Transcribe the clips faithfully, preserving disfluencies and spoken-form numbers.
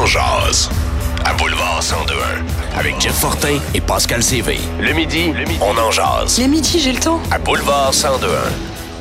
jase. À Boulevard cent deux un. Avec Jeff Fortin et Pascal Sévé. Le midi, le midi, on en jase. Le midi, j'ai le temps. À Boulevard cent deux un.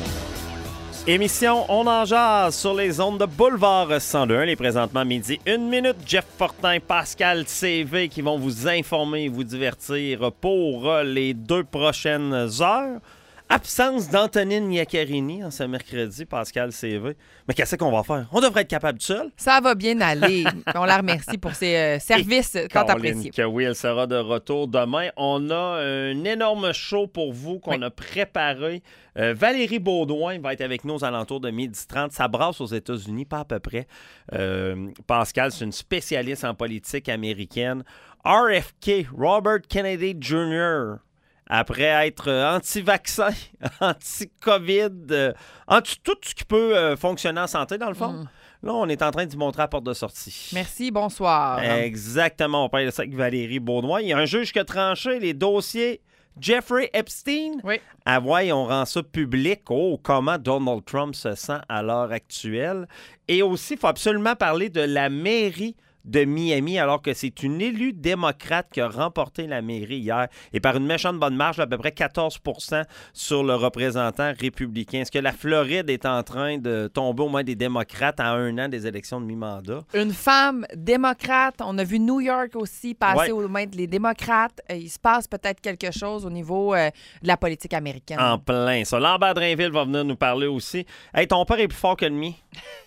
Émission On en jase sur les ondes de Boulevard cent deux un. Les présentement midi, une minute. Jeff Fortin, Pascal C V qui vont vous informer et vous divertir pour les deux prochaines heures. Absence d'Antonine Iaccarini en ce mercredi, Pascal C V. Mais qu'est-ce qu'on va faire? On devrait être capable de seul. Ça va bien aller. On la remercie pour ses euh, services Et tant Caroline, appréciés. Que oui, elle sera de retour demain. On a un énorme show pour vous qu'on oui. a préparé. Euh, Valérie Baudouin va être avec nous aux alentours de midi trente. Ça brasse aux États-Unis, pas à peu près. Euh, Pascal, c'est une spécialiste en politique américaine. R F K, Robert Kennedy Junior, après être anti-vaccin, anti-COVID, euh, anti tout ce qui peut euh, fonctionner en santé, dans le fond. Mm. Là, on est en train d'y montrer à la porte de sortie. Merci, bonsoir. Exactement, on parle de ça avec Valérie Baudouin. Il y a un juge qui a tranché les dossiers Jeffrey Epstein. Oui. Ah ouais, on rend ça public. Oh, comment Donald Trump se sent à l'heure actuelle. Et aussi, il faut absolument parler de la mairie de Miami, alors que c'est une élue démocrate qui a remporté la mairie hier, et par une méchante bonne marge, à peu près quatorze pour cent sur le représentant républicain. Est-ce que la Floride est en train de tomber aux mains des démocrates à un an des élections de mi-mandat? Une femme démocrate. On a vu New York aussi passer ouais. aux mains des démocrates. Il se passe peut-être quelque chose au niveau euh, de la politique américaine. En plein ça. Lambert Drainville va venir nous parler aussi. Hey, ton père est plus fort que le mien.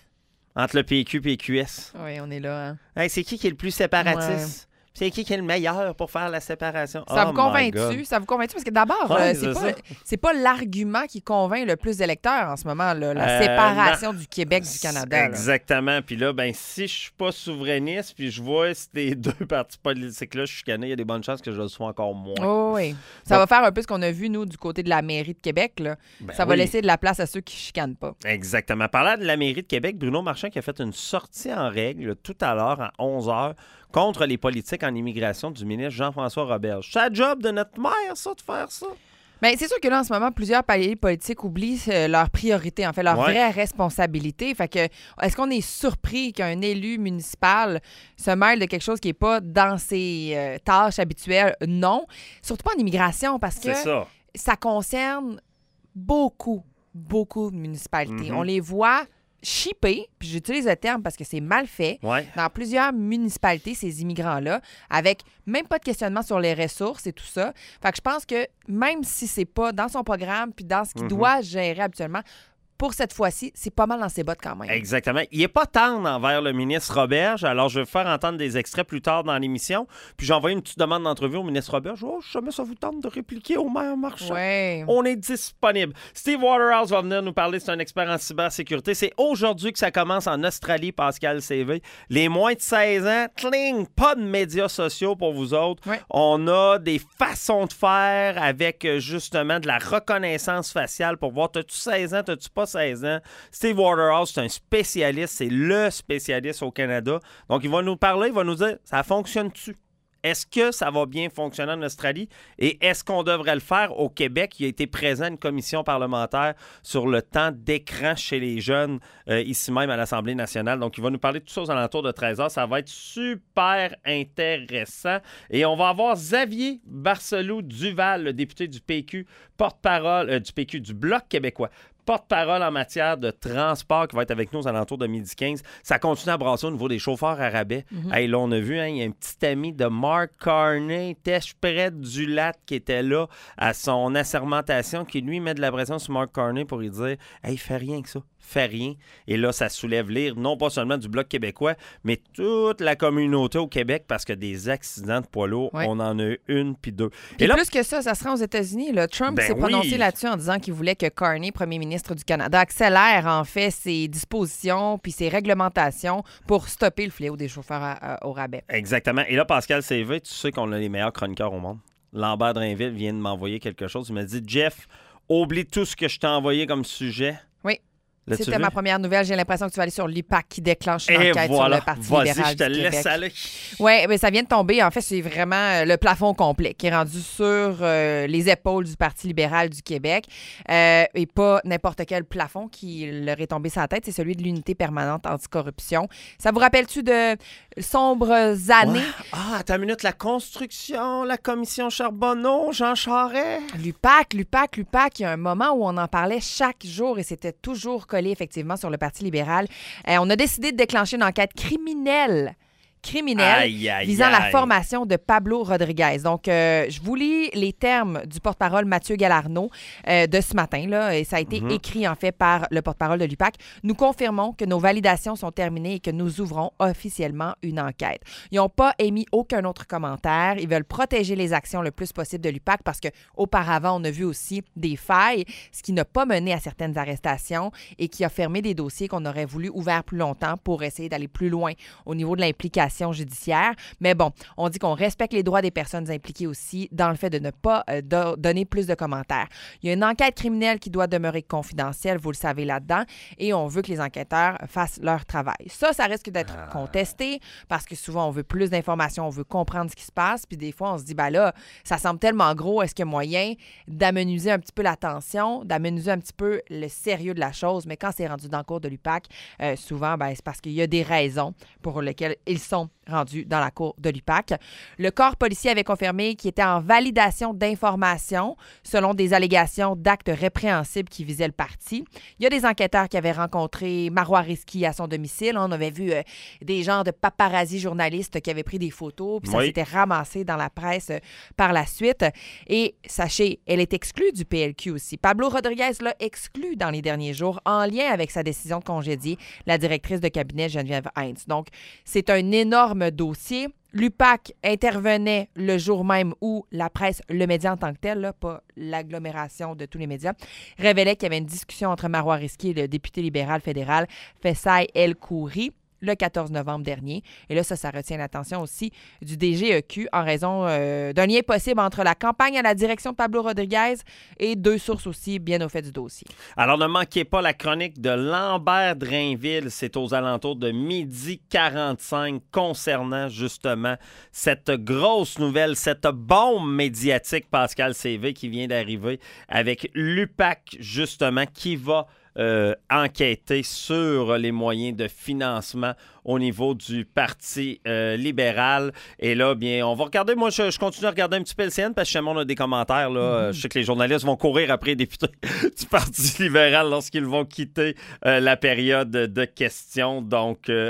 Entre le P Q et P Q S. Oui, on est là. Hein? Hey, c'est qui qui est le plus séparatiste? Ouais. C'est qui qui est le meilleur pour faire la séparation? Ça oh vous convainc-tu? Ça vous convainc-tu? Parce que d'abord, ouais, euh, c'est, c'est, pas, c'est pas l'argument qui convainc le plus d'électeurs en ce moment, là, la euh, séparation non. du Québec du Canada. Exactement. Là. Puis là, ben si je suis pas souverainiste, puis je vois ces deux partis politiques-là, je suis chicané, il y a des bonnes chances que je le sois encore moins. Oh oui. Ça Donc, va faire un peu ce qu'on a vu, nous, du côté de la mairie de Québec. Là. Ben ça va oui. laisser de la place à ceux qui chicanent pas. Exactement. Parlant de la mairie de Québec, Bruno Marchand qui a fait une sortie en règle tout à l'heure à onze heures contre les politiques en immigration du ministre Jean-François Roberge. C'est la job de notre maire, ça, de faire ça? Bien, c'est sûr que là, en ce moment, plusieurs paliers politiques oublient euh, leurs priorités, en fait, leur ouais. vraie responsabilité. Fait que, est-ce qu'on est surpris qu'un élu municipal se mêle de quelque chose qui n'est pas dans ses euh, tâches habituelles? Non. Surtout pas en immigration, parce que ça. ça concerne beaucoup, beaucoup de municipalités. Mm-hmm. On les voit chippés, puis j'utilise le terme parce que c'est mal fait, ouais. dans plusieurs municipalités, ces immigrants-là, avec même pas de questionnement sur les ressources et tout ça. Fait que je pense que même si c'est pas dans son programme puis dans ce qu'il mm-hmm. doit gérer habituellement, pour cette fois-ci, c'est pas mal dans ses bottes quand même. Exactement. Il n'est pas tendre envers le ministre Roberge. Alors, je vais faire entendre des extraits plus tard dans l'émission. Puis, j'ai envoyé une petite demande d'entrevue au ministre Roberge. Oh, jamais ça vous tente de répliquer au maire Marchand. Ouais. On est disponible. Steve Waterhouse va venir nous parler. C'est un expert en cybersécurité. C'est aujourd'hui que ça commence en Australie, Pascal C V. Les moins de seize ans, cling, pas de médias sociaux pour vous autres. Ouais. On a des façons de faire avec, justement, de la reconnaissance faciale pour voir, t'as-tu seize ans, t'as-tu pas seize ans. Steve Waterhouse, c'est un spécialiste, c'est le spécialiste au Canada. Donc, il va nous parler, il va nous dire, ça fonctionne-tu? Est-ce que ça va bien fonctionner en Australie? Et est-ce qu'on devrait le faire au Québec? Il a été présent à une commission parlementaire sur le temps d'écran chez les jeunes, euh, ici même à l'Assemblée nationale. Donc, il va nous parler de tout ça aux alentours de treize heures. Ça va être super intéressant. Et on va avoir Xavier Barcelou-Duval, le député du P Q, porte-parole euh, du P Q, du Bloc québécois, porte-parole en matière de transport qui va être avec nous aux alentours de midi quinze. Ça continue à brasser au niveau des chauffeurs à rabais. Mm-hmm. Hey, là, on a vu, hein, il y a un petit ami de Mark Carney, Tèche-Prête du Lac, qui était là à son assermentation, qui lui met de la pression sur Mark Carney pour lui dire « Hey, fais rien que ça. Fait rien. » Et là, ça soulève l'ire, non pas seulement du Bloc québécois, mais toute la communauté au Québec, parce que des accidents de poids lourds, ouais. on en a eu une puis deux. Puis Et là, plus que ça, ça sera aux États-Unis. Là. Trump ben s'est prononcé oui. là-dessus en disant qu'il voulait que Carney, premier ministre du Canada, accélère en fait ses dispositions puis ses réglementations pour stopper le fléau des chauffeurs à, à, au rabais. Exactement. Et là, Pascal C V, tu sais qu'on a les meilleurs chroniqueurs au monde. Lambert Drainville vient de m'envoyer quelque chose. Il m'a dit « Jeff, oublie tout ce que je t'ai envoyé comme sujet. Oui. L'as-tu C'était vu? ma première nouvelle. J'ai l'impression que tu vas aller sur l'U P A C qui déclenche une Et enquête voilà. sur le Parti Vas-y, libéral je te du laisse Québec. aller. Oui, mais ça vient de tomber. En fait, c'est vraiment euh, le plafond complet qui est rendu sur euh, les épaules du Parti libéral du Québec. Euh, et pas n'importe quel plafond qui leur est tombé sur la tête. C'est celui de l'unité permanente anticorruption. Ça vous rappelle-tu de sombres années? Ouais. Ah, attends une minute. La construction, la commission Charbonneau, Jean Charest. L'U P A C, l'U P A C, l'U P A C, il y a un moment où on en parlait chaque jour et c'était toujours collé effectivement sur le Parti libéral. Euh, on a décidé de déclencher une enquête criminelle criminelle Aïe, aïe, visant la aïe. formation de Pablo Rodriguez. Donc, euh, je vous lis les termes du porte-parole Mathieu Galarno euh, de ce matin, là, et ça a été Mhm. écrit, en fait, par le porte-parole de l'U P A C. Nous confirmons que nos validations sont terminées et que nous ouvrons officiellement une enquête. Ils n'ont pas émis aucun autre commentaire. Ils veulent protéger les actions le plus possible de l'U P A C parce qu'auparavant, on a vu aussi des failles, ce qui n'a pas mené à certaines arrestations et qui a fermé des dossiers qu'on aurait voulu ouverts plus longtemps pour essayer d'aller plus loin au niveau de l'implication judiciaire. Mais bon, on dit qu'on respecte les droits des personnes impliquées aussi dans le fait de ne pas euh, do- donner plus de commentaires. Il y a une enquête criminelle qui doit demeurer confidentielle, vous le savez là-dedans, et on veut que les enquêteurs fassent leur travail. Ça, ça risque d'être Ah. contesté parce que souvent, on veut plus d'informations, on veut comprendre ce qui se passe, puis des fois, on se dit, ben là, ça semble tellement gros, est-ce qu'il y a moyen d'amenuiser un petit peu l'attention, d'amenuiser un petit peu le sérieux de la chose, mais quand c'est rendu dans le cours de l'U P A C, euh, souvent, ben, c'est parce qu'il y a des raisons pour lesquelles ils sont rendus dans la cour de l'U P A C. Le corps policier avait confirmé qu'il était en validation d'informations selon des allégations d'actes répréhensibles qui visaient le parti. Il y a des enquêteurs qui avaient rencontré Marois Risky à son domicile. On avait vu euh, des genres de paparazzi journalistes qui avaient pris des photos, puis ça Oui. s'était ramassé dans la presse euh, par la suite. Et sachez, elle est exclue du P L Q aussi. Pablo Rodriguez l'a exclue dans les derniers jours en lien avec sa décision de congédier la directrice de cabinet Geneviève Heinz. Donc, c'est un énorme dossier. L'U P A C intervenait le jour même où la presse, le média en tant que tel, là, pas l'agglomération de tous les médias, révélait qu'il y avait une discussion entre Marois Risky et le député libéral fédéral Fessaï El Khoury le quatorze novembre dernier. Et là, ça, ça retient l'attention aussi du D G E Q en raison euh, d'un lien possible entre la campagne à la direction de Pablo Rodriguez et deux sources aussi bien au fait du dossier. Alors, ne manquez pas la chronique de Lambert Drainville. C'est aux alentours de midi quarante-cinq concernant justement cette grosse nouvelle, cette bombe médiatique, Pascal C V, qui vient d'arriver avec l'U P A C, justement, qui va Euh, enquêter sur les moyens de financement au niveau du Parti euh, libéral. Et là, bien, on va regarder. Moi, je, je continue à regarder un petit peu le C N parce que chez moi, on a des commentaires. Là. Mm-hmm. Je sais que les journalistes vont courir après les députés du Parti libéral lorsqu'ils vont quitter euh, la période de questions. Donc, euh,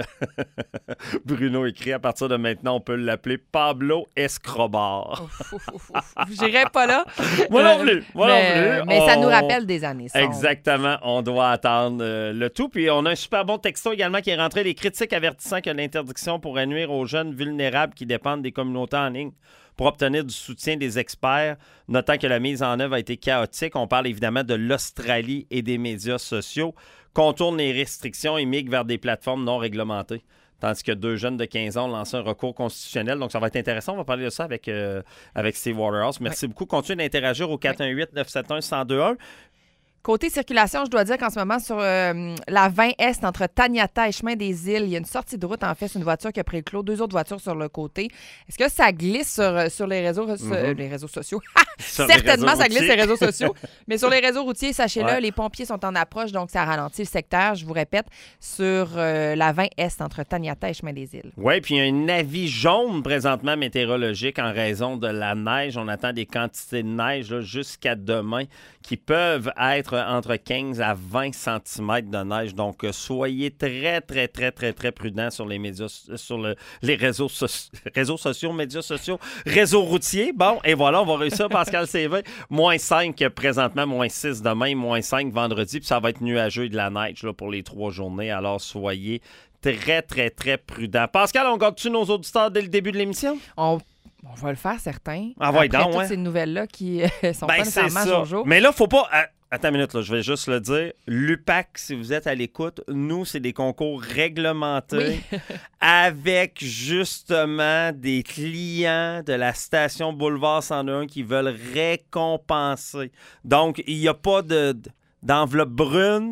Bruno écrit, à partir de maintenant, on peut l'appeler Pablo Escobar. J'irai pas là. Moi non plus. Moi mais, non plus. Mais on... ça nous rappelle des années. Sombres. Exactement. On doit attendre euh, le tout. Puis on a un super bon texto également qui est rentré. Les critiques avertissant que l'interdiction pourrait nuire aux jeunes vulnérables qui dépendent des communautés en ligne pour obtenir du soutien des experts, notant que la mise en œuvre a été chaotique. On parle évidemment de l'Australie et des médias sociaux. Contourne les restrictions et migre vers des plateformes non réglementées. Tandis que deux jeunes de quinze ans ont lancé un recours constitutionnel. Donc, ça va être intéressant. On va parler de ça avec, euh, avec Steve Waterhouse. Merci oui. beaucoup. Continuez d'interagir au quatre un huit neuf sept un un zéro deux un. Côté circulation, je dois dire qu'en ce moment, sur euh, la vingt Est, entre Taniata et Chemin des Îles, il y a une sortie de route. En fait, c'est une voiture qui a pris le clos, deux autres voitures sur le côté. Est-ce que ça glisse sur, sur les, réseaux, mm-hmm. sur, les réseaux sociaux? Certainement, réseaux ça glisse sur les réseaux sociaux. Mais sur les réseaux routiers, sachez-le, ouais. les pompiers sont en approche, donc ça ralentit le secteur, je vous répète, sur euh, la vingt Est, entre Taniata et Chemin des Îles. Oui, puis il y a un avis jaune présentement météorologique en raison de la neige. On attend des quantités de neige là, jusqu'à demain qui peuvent être entre quinze à vingt centimètres de neige. Donc, soyez très, très, très, très, très prudents sur les médias, sur le, les réseaux, so- réseaux sociaux, médias sociaux, réseaux routiers. Bon, et voilà, on va réussir, Pascal C V. moins cinq présentement, moins six demain, moins cinq vendredi, puis ça va être nuageux et de la neige là, pour les trois journées. Alors, soyez très, très, très prudents. Pascal, on garde-tu nos auditeurs dès le début de l'émission? On On va le faire, certains. Ah ouais, Après donc, toutes ouais. ces nouvelles-là qui euh, sont ben, pas nécessairement jojo. Mais là, faut pas... Euh, attends une minute, là, je vais juste le dire. L'U P A C, si vous êtes à l'écoute, nous, c'est des concours réglementés oui. avec, justement, des clients de la station Boulevard cent un qui veulent récompenser. Donc, il n'y a pas de, d'enveloppe brune.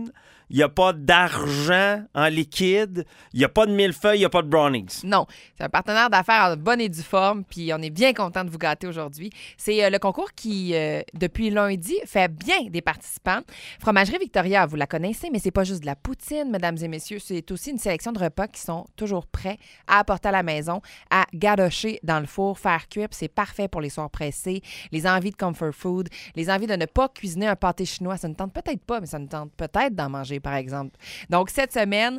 il n'y a pas d'argent en liquide, il n'y a pas de millefeuille, il n'y a pas de brownies. Non, c'est un partenaire d'affaires en bonne et due forme, puis on est bien content de vous gâter aujourd'hui. C'est euh, le concours qui, euh, depuis lundi, fait bien des participants. Fromagerie Victoria, vous la connaissez, mais c'est pas juste de la poutine, mesdames et messieurs, c'est aussi une sélection de repas qui sont toujours prêts à apporter à la maison, à gadocher dans le four, faire cuire, puis c'est parfait pour les soirs pressés, les envies de comfort food, les envies de ne pas cuisiner un pâté chinois. Ça ne tente peut-être pas, mais ça nous tente peut-être d'en manger, par exemple. Donc, cette semaine,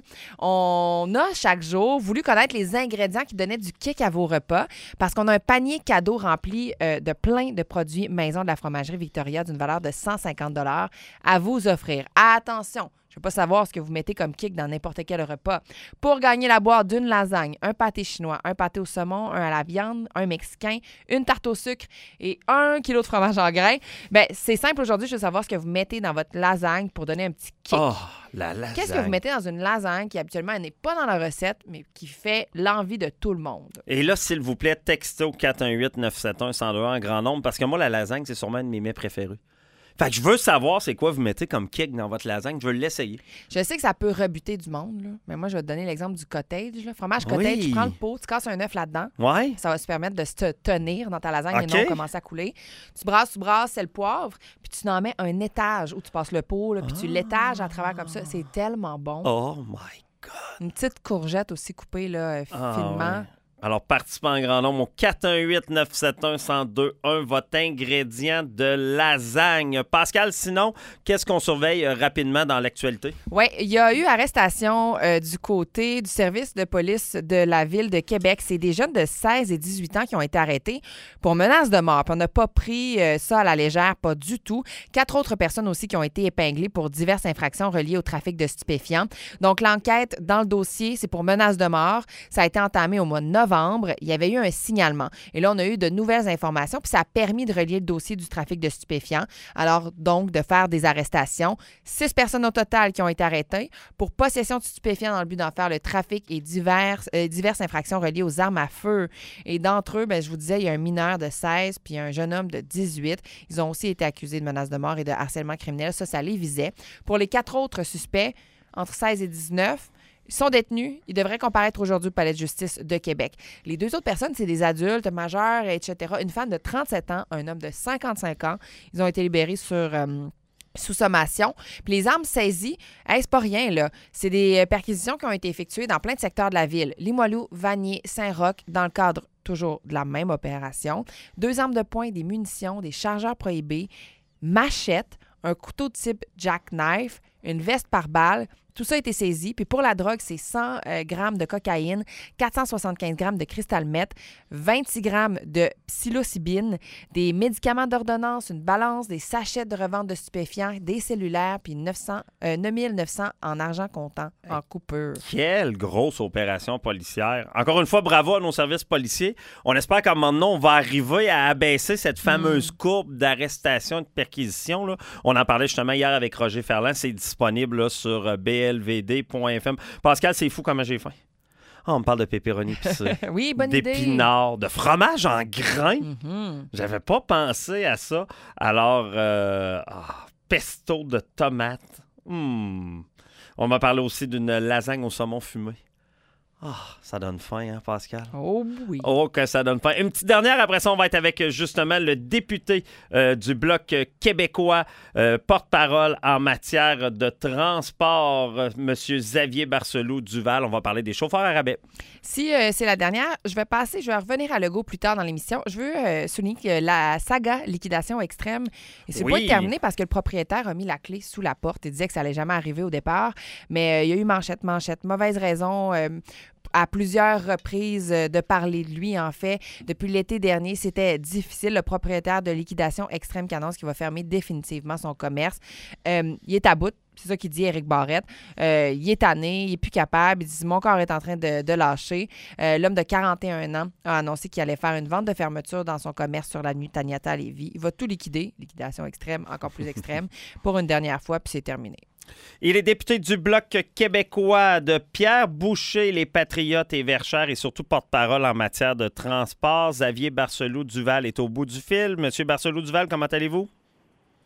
on a chaque jour voulu connaître les ingrédients qui donnaient du kick à vos repas parce qu'on a un panier cadeau rempli euh, de plein de produits maison de la Fromagerie Victoria d'une valeur de cent cinquante dollars à vous offrir. Attention! Je ne veux pas savoir ce que vous mettez comme kick dans n'importe quel repas. Pour gagner la boîte d'une lasagne, un pâté chinois, un pâté au saumon, un à la viande, un mexicain, une tarte au sucre et un kilo de fromage en grains, bien, c'est simple aujourd'hui. Je veux savoir ce que vous mettez dans votre lasagne pour donner un petit kick. Oh, la lasagne. Qu'est-ce que vous mettez dans une lasagne qui habituellement n'est pas dans la recette, mais qui fait l'envie de tout le monde? Et là, s'il vous plaît, textez au quatre un huit neuf sept un un zéro deux en grand nombre parce que moi, la lasagne, c'est sûrement un de mes mets préférés. Fait que je veux savoir c'est quoi vous mettez comme kick dans votre lasagne. Je veux l'essayer. Je sais que ça peut rebuter du monde, là, mais moi, je vais te donner l'exemple du cottage. Là. Fromage cottage, Oui. tu prends le pot, tu casses un œuf là-dedans. Ouais. Ça va se permettre de se tenir dans ta lasagne OK. et non commencer à couler. Tu brasses, tu brasses, c'est le poivre, puis tu en mets un étage où tu passes le pot, là, puis tu l'étages à travers comme ça. C'est tellement bon. Oh my God. Une petite courgette aussi coupée là, euh, Ah, finement. ouais. Alors, participez en grand nombre au quatre un huit neuf sept un un zéro deux un, votre ingrédient de lasagne. Pascal, sinon, qu'est-ce qu'on surveille euh, rapidement dans l'actualité? Oui, il y a eu arrestation euh, du côté du service de police de la ville de Québec. C'est des jeunes de seize et dix-huit ans qui ont été arrêtés pour menace de mort. Puis on n'a pas pris euh, ça à la légère, pas du tout. Quatre autres personnes aussi qui ont été épinglées pour diverses infractions reliées au trafic de stupéfiants. Donc, l'enquête dans le dossier, c'est pour menace de mort. Ça a été entamé au mois de novembre. Il y avait eu un signalement. Et là, on a eu de nouvelles informations, puis ça a permis de relier le dossier du trafic de stupéfiants. Alors, donc, de faire des arrestations. Six personnes au total qui ont été arrêtées pour possession de stupéfiants dans le but d'en faire le trafic et divers, euh, diverses infractions reliées aux armes à feu. Et d'entre eux, bien, je vous disais, il y a un mineur de seize puis un jeune homme de dix-huit. Ils ont aussi été accusés de menace de mort et de harcèlement criminel. Ça, ça les visait. Pour les quatre autres suspects, entre seize et dix-neuf, ils sont détenus. Ils devraient comparaître aujourd'hui au Palais de justice de Québec. Les deux autres personnes, c'est des adultes, majeurs, et cetera. Une femme de trente-sept ans, un homme de cinquante-cinq ans. Ils ont été libérés sur... Euh, sous sommation. Puis les armes saisies, hey, c'est pas rien, là. C'est des perquisitions qui ont été effectuées dans plein de secteurs de la ville. Limoilou, Vanier, Saint-Roch, dans le cadre toujours de la même opération. Deux armes de poing, des munitions, des chargeurs prohibés, machettes, un couteau de type jackknife, une veste par balle. Tout ça a été saisi. Puis pour la drogue, c'est cent euh, grammes de cocaïne, quatre cent soixante-quinze grammes de cristal meth, vingt-six grammes de psilocybine, des médicaments d'ordonnance, une balance, des sachets de revente de stupéfiants, des cellulaires, puis neuf cents, euh, neuf mille neuf cents en argent comptant, en coupure. Quelle grosse opération policière. Encore une fois, bravo à nos services policiers. On espère qu'à un moment donné, on va arriver à abaisser cette fameuse mm. courbe d'arrestation et de perquisition. Là. On en parlait justement hier avec Roger Ferland. C'est disponible là, sur b l v d point f m. Pascal, c'est fou comment j'ai faim. Oh, on me parle de pepperoni pissé. Oui, bonne idée. D'épinards, de fromage en grains. Mm-hmm. J'avais pas pensé à ça. Alors, euh, oh, pesto de tomates. Mm. On m'a parlé aussi d'une lasagne au saumon fumé. Ah, oh, ça donne faim, hein, Pascal? Oh oui. Oh, que ça donne faim. Une petite dernière, après ça, on va être avec, justement, le député euh, du Bloc québécois, euh, porte-parole en matière de transport, euh, M. Xavier Barcelou-Duval. On va parler des chauffeurs à rabais. Si euh, c'est la dernière, je vais passer, je vais revenir à Legault plus tard dans l'émission. Je veux euh, souligner que la saga liquidation extrême, et c'est Oui. pas terminé parce que le propriétaire a mis la clé sous la porte et disait que ça allait jamais arriver au départ. Mais euh, il y a eu manchette, manchette, mauvaise raison. Euh, à plusieurs reprises de parler de lui, en fait. Depuis l'été dernier, c'était difficile. Le propriétaire de Liquidation Extrême qui annonce qu'il va fermer définitivement son commerce. Euh, il est à bout. C'est ça qu'il dit, Éric Barrette. Euh, il est tanné, il est plus capable. Il dit « Mon corps est en train de, de lâcher. Euh, » L'homme de quarante et un ans a annoncé qu'il allait faire une vente de fermeture dans son commerce sur l'avenue Taniata à Lévis. Il va tout liquider, liquidation extrême, encore plus extrême, pour une dernière fois, puis c'est terminé. Il est député du Bloc québécois de Pierre Boucher, les Patriotes et Verchères et surtout porte-parole en matière de transport. Xavier Barcelou-Duval est au bout du fil. Monsieur Barcelou-Duval, comment allez-vous?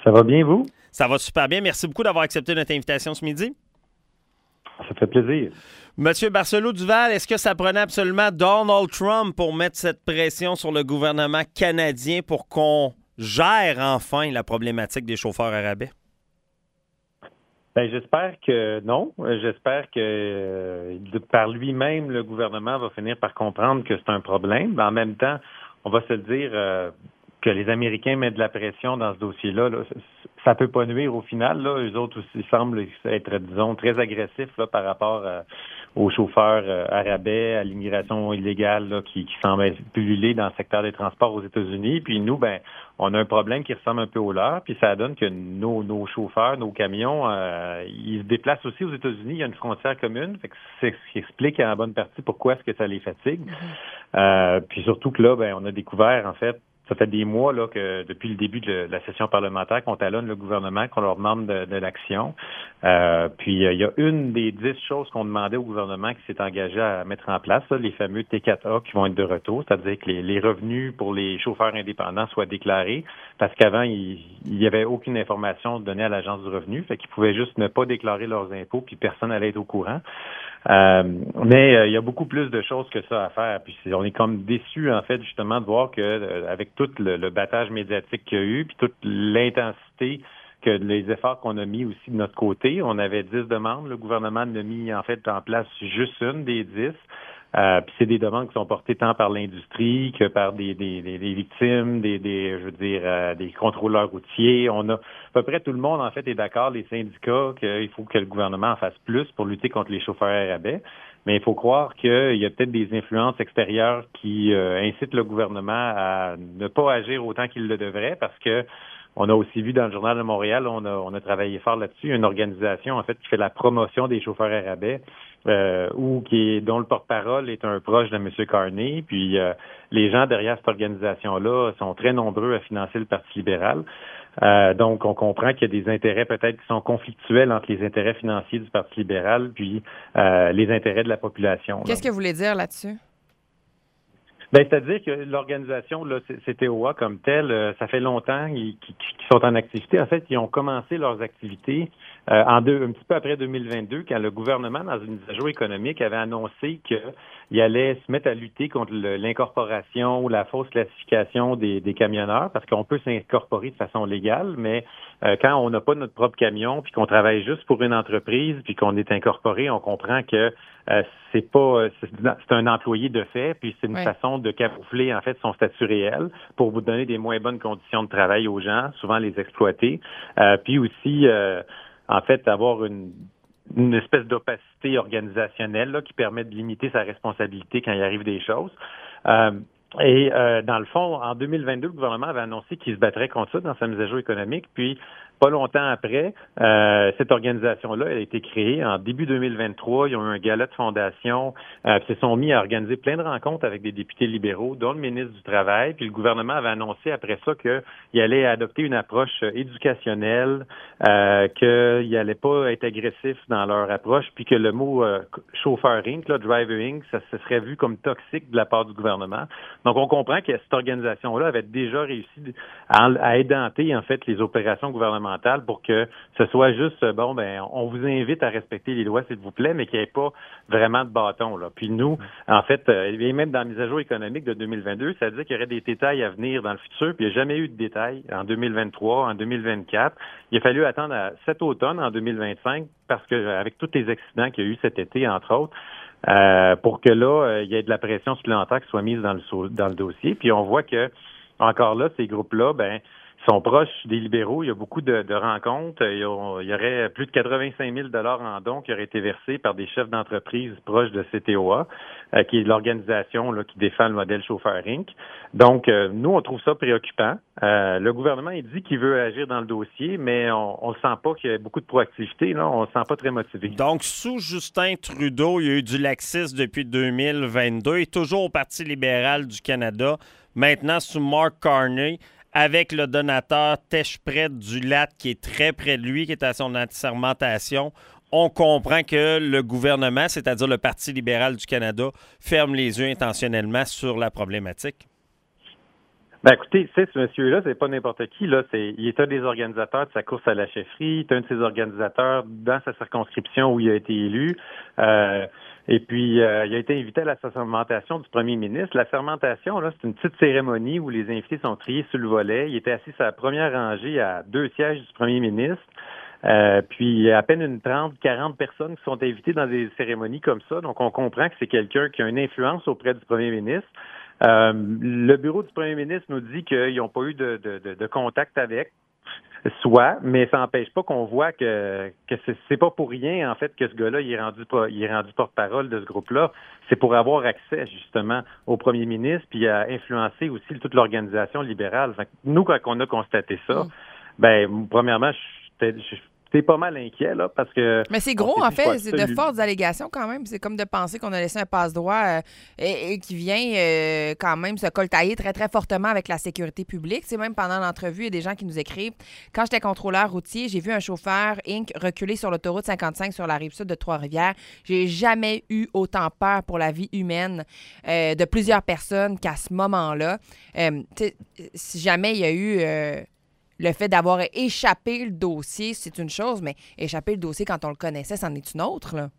Ça va bien, vous? Ça va super bien. Merci beaucoup d'avoir accepté notre invitation ce midi. Ça fait plaisir. Monsieur Barcelot-Duval, est-ce que ça prenait absolument Donald Trump pour mettre cette pression sur le gouvernement canadien pour qu'on gère enfin la problématique des chauffeurs à rabais? Ben, j'espère que non. J'espère que euh, de, par lui-même, le gouvernement va finir par comprendre que c'est un problème. Mais en même temps, on va se le dire euh, que les Américains mettent de la pression dans ce dossier-là. Là, ça peut pas nuire au final. Là. Eux autres aussi semblent être, disons, très agressifs là, par rapport euh, aux chauffeurs euh, à rabais, à l'immigration illégale là, qui, qui semble pulluler dans le secteur des transports aux États-Unis. Puis nous, ben, on a un problème qui ressemble un peu au leur. Puis ça donne que nos, nos chauffeurs, nos camions, euh, ils se déplacent aussi aux États-Unis. Il y a une frontière commune. Fait que c'est ce qui explique en bonne partie pourquoi est-ce que ça les fatigue. Mm-hmm. Euh, puis surtout que là, ben, on a découvert, en fait, ça fait des mois là que depuis le début de la session parlementaire qu'on talonne le gouvernement, qu'on leur demande de, de l'action. Euh, puis euh, il y a une des dix choses qu'on demandait au gouvernement qui s'est engagé à mettre en place, là, les fameux T quatre A qui vont être de retour, c'est-à-dire que les, les revenus pour les chauffeurs indépendants soient déclarés, parce qu'avant il n'y avait aucune information donnée à l'Agence du revenu, fait qu'ils pouvaient juste ne pas déclarer leurs impôts, puis personne n'allait être au courant. Euh, mais euh, il y a beaucoup plus de choses que ça à faire. Puis c'est, on est comme déçus en fait justement de voir que euh, avec tout le, le battage médiatique qu'il y a eu, puis toute l'intensité que les efforts qu'on a mis aussi de notre côté, on avait dix demandes. Le gouvernement en a mis en fait en place juste une des dix. Euh, puis c'est des demandes qui sont portées tant par l'industrie que par des, des, des, des victimes, des, des, je veux dire, euh, des contrôleurs routiers. On a à peu près tout le monde en fait est d'accord, les syndicats, qu'il faut que le gouvernement en fasse plus pour lutter contre les chauffeurs à rabais. Mais il faut croire qu'il y a peut-être des influences extérieures qui euh, incitent le gouvernement à ne pas agir autant qu'il le devrait, parce que on a aussi vu dans le Journal de Montréal, on a, on a travaillé fort là-dessus, une organisation en fait qui fait la promotion des chauffeurs à rabais, euh, ou qui est, dont le porte-parole est un proche de M. Carney. Puis euh, les gens derrière cette organisation-là sont très nombreux à financer le Parti libéral. Euh, donc, on comprend qu'il y a des intérêts peut-être qui sont conflictuels entre les intérêts financiers du Parti libéral puis euh, les intérêts de la population. Qu'est-ce que vous voulez dire là-dessus? Ben, c'est-à-dire que l'organisation, là, C T O A comme telle, euh, ça fait longtemps qu'ils, qu'ils sont en activité. En fait, ils ont commencé leurs activités euh, en deux, un petit peu après deux mille vingt-deux, quand le gouvernement, dans une mise à jour économique, avait annoncé qu'il allait se mettre à lutter contre le, l'incorporation ou la fausse classification des, des camionneurs, parce qu'on peut s'incorporer de façon légale, mais euh, quand on n'a pas notre propre camion, puis qu'on travaille juste pour une entreprise, puis qu'on est incorporé, on comprend que euh, c'est pas c'est, c'est un employé de fait, puis c'est une oui. façon de camoufler en fait son statut réel pour vous donner des moins bonnes conditions de travail aux gens, souvent les exploiter, euh, puis aussi euh, en fait avoir une une espèce d'opacité organisationnelle là, qui permet de limiter sa responsabilité quand il arrive des choses. Euh, et euh, dans le fond, en deux mille vingt-deux, le gouvernement avait annoncé qu'il se battrait contre ça dans sa mise à jour économique, puis pas longtemps après, euh, cette organisation-là elle a été créée. En début deux mille vingt-trois, ils ont eu un gala de fondation, euh, puis se sont mis à organiser plein de rencontres avec des députés libéraux, dont le ministre du Travail, puis le gouvernement avait annoncé après ça qu'il allait adopter une approche éducationnelle, euh, qu'il n'allait pas être agressif dans leur approche, puis que le mot euh, chauffeur Inc, là, driver Inc, ça se serait vu comme toxique de la part du gouvernement. Donc, on comprend que cette organisation-là avait déjà réussi à, à édenter, en fait, les opérations gouvernementales pour que ce soit juste, bon, ben, on vous invite à respecter les lois, s'il vous plaît, mais qu'il n'y ait pas vraiment de bâton, là. Puis nous, en fait, euh, même dans la mise à jour économique de deux mille vingt-deux, ça veut dire qu'il y aurait des détails à venir dans le futur, puis il n'y a jamais eu de détails en deux mille vingt-trois, en deux mille vingt-quatre. Il a fallu attendre à cet automne, en deux mille vingt-cinq, parce que avec tous les accidents qu'il y a eu cet été, entre autres, euh, pour que là, euh, il y ait de la pression supplémentaire qui soit mise dans le, dans le dossier. Puis on voit que, encore là, ces groupes-là, ben, sont proches des libéraux. Il y a beaucoup de, de rencontres. Il y, a, il y aurait plus de quatre-vingt-cinq mille dollars en dons qui auraient été versés par des chefs d'entreprise proches de C T O A, euh, qui est l'organisation là, qui défend le modèle chauffeur Inc. Donc, euh, nous, on trouve ça préoccupant. Euh, le gouvernement, il dit qu'il veut agir dans le dossier, mais on ne sent pas qu'il y a beaucoup de proactivité. Là. On ne se sent pas très motivé. Donc, sous Justin Trudeau, il y a eu du laxisme depuis deux mille vingt-deux, et toujours au Parti libéral du Canada. Maintenant, sous Mark Carney, avec le donateur Teshpret Dulat, qui est très près de lui, qui est à son assermentation, on comprend que le gouvernement, c'est-à-dire le Parti libéral du Canada, ferme les yeux intentionnellement sur la problématique. Ben écoutez, tu sais, ce monsieur-là, c'est pas n'importe qui. Là, c'est, il est un des organisateurs de sa course à la chefferie, il est un de ses organisateurs dans sa circonscription où il a été élu. Euh, et puis, euh, il a été invité à la sermentation du premier ministre. La sermentation, là, c'est une petite cérémonie où les invités sont triés sur le volet. Il était assis sur la première rangée à deux sièges du premier ministre. Euh, puis, il y a à peine une trente, quarante personnes qui sont invitées dans des cérémonies comme ça. Donc, on comprend que c'est quelqu'un qui a une influence auprès du premier ministre. Euh, le bureau du premier ministre nous dit qu'ils n'ont pas eu de, de, de, de contact avec, soit, mais ça n'empêche pas qu'on voit que, que c'est, c'est pas pour rien, en fait, que ce gars-là, il est rendu, il est rendu porte-parole de ce groupe-là. C'est pour avoir accès, justement, au premier ministre, puis à influencer aussi toute l'organisation libérale. Fait que nous, quand on a constaté ça, mm. ben, premièrement, j'étais, je C'est pas mal inquiet, là, parce que... Mais c'est gros, en fait. C'est de fortes allégations, quand même. C'est comme de penser qu'on a laissé un passe-droit euh, et, et qui vient euh, quand même se coltailler très, très fortement avec la sécurité publique. C'est même pendant l'entrevue, il y a des gens qui nous écrivent. Quand j'étais contrôleur routier, j'ai vu un chauffeur Inc reculer sur l'autoroute cinquante-cinq sur la rive sud de Trois-Rivières. J'ai jamais eu autant peur pour la vie humaine euh, de plusieurs personnes qu'à ce moment-là. Euh, si jamais il y a eu... Euh, Le fait d'avoir échappé le dossier, c'est une chose, mais échapper le dossier quand on le connaissait, c'en est une autre, là.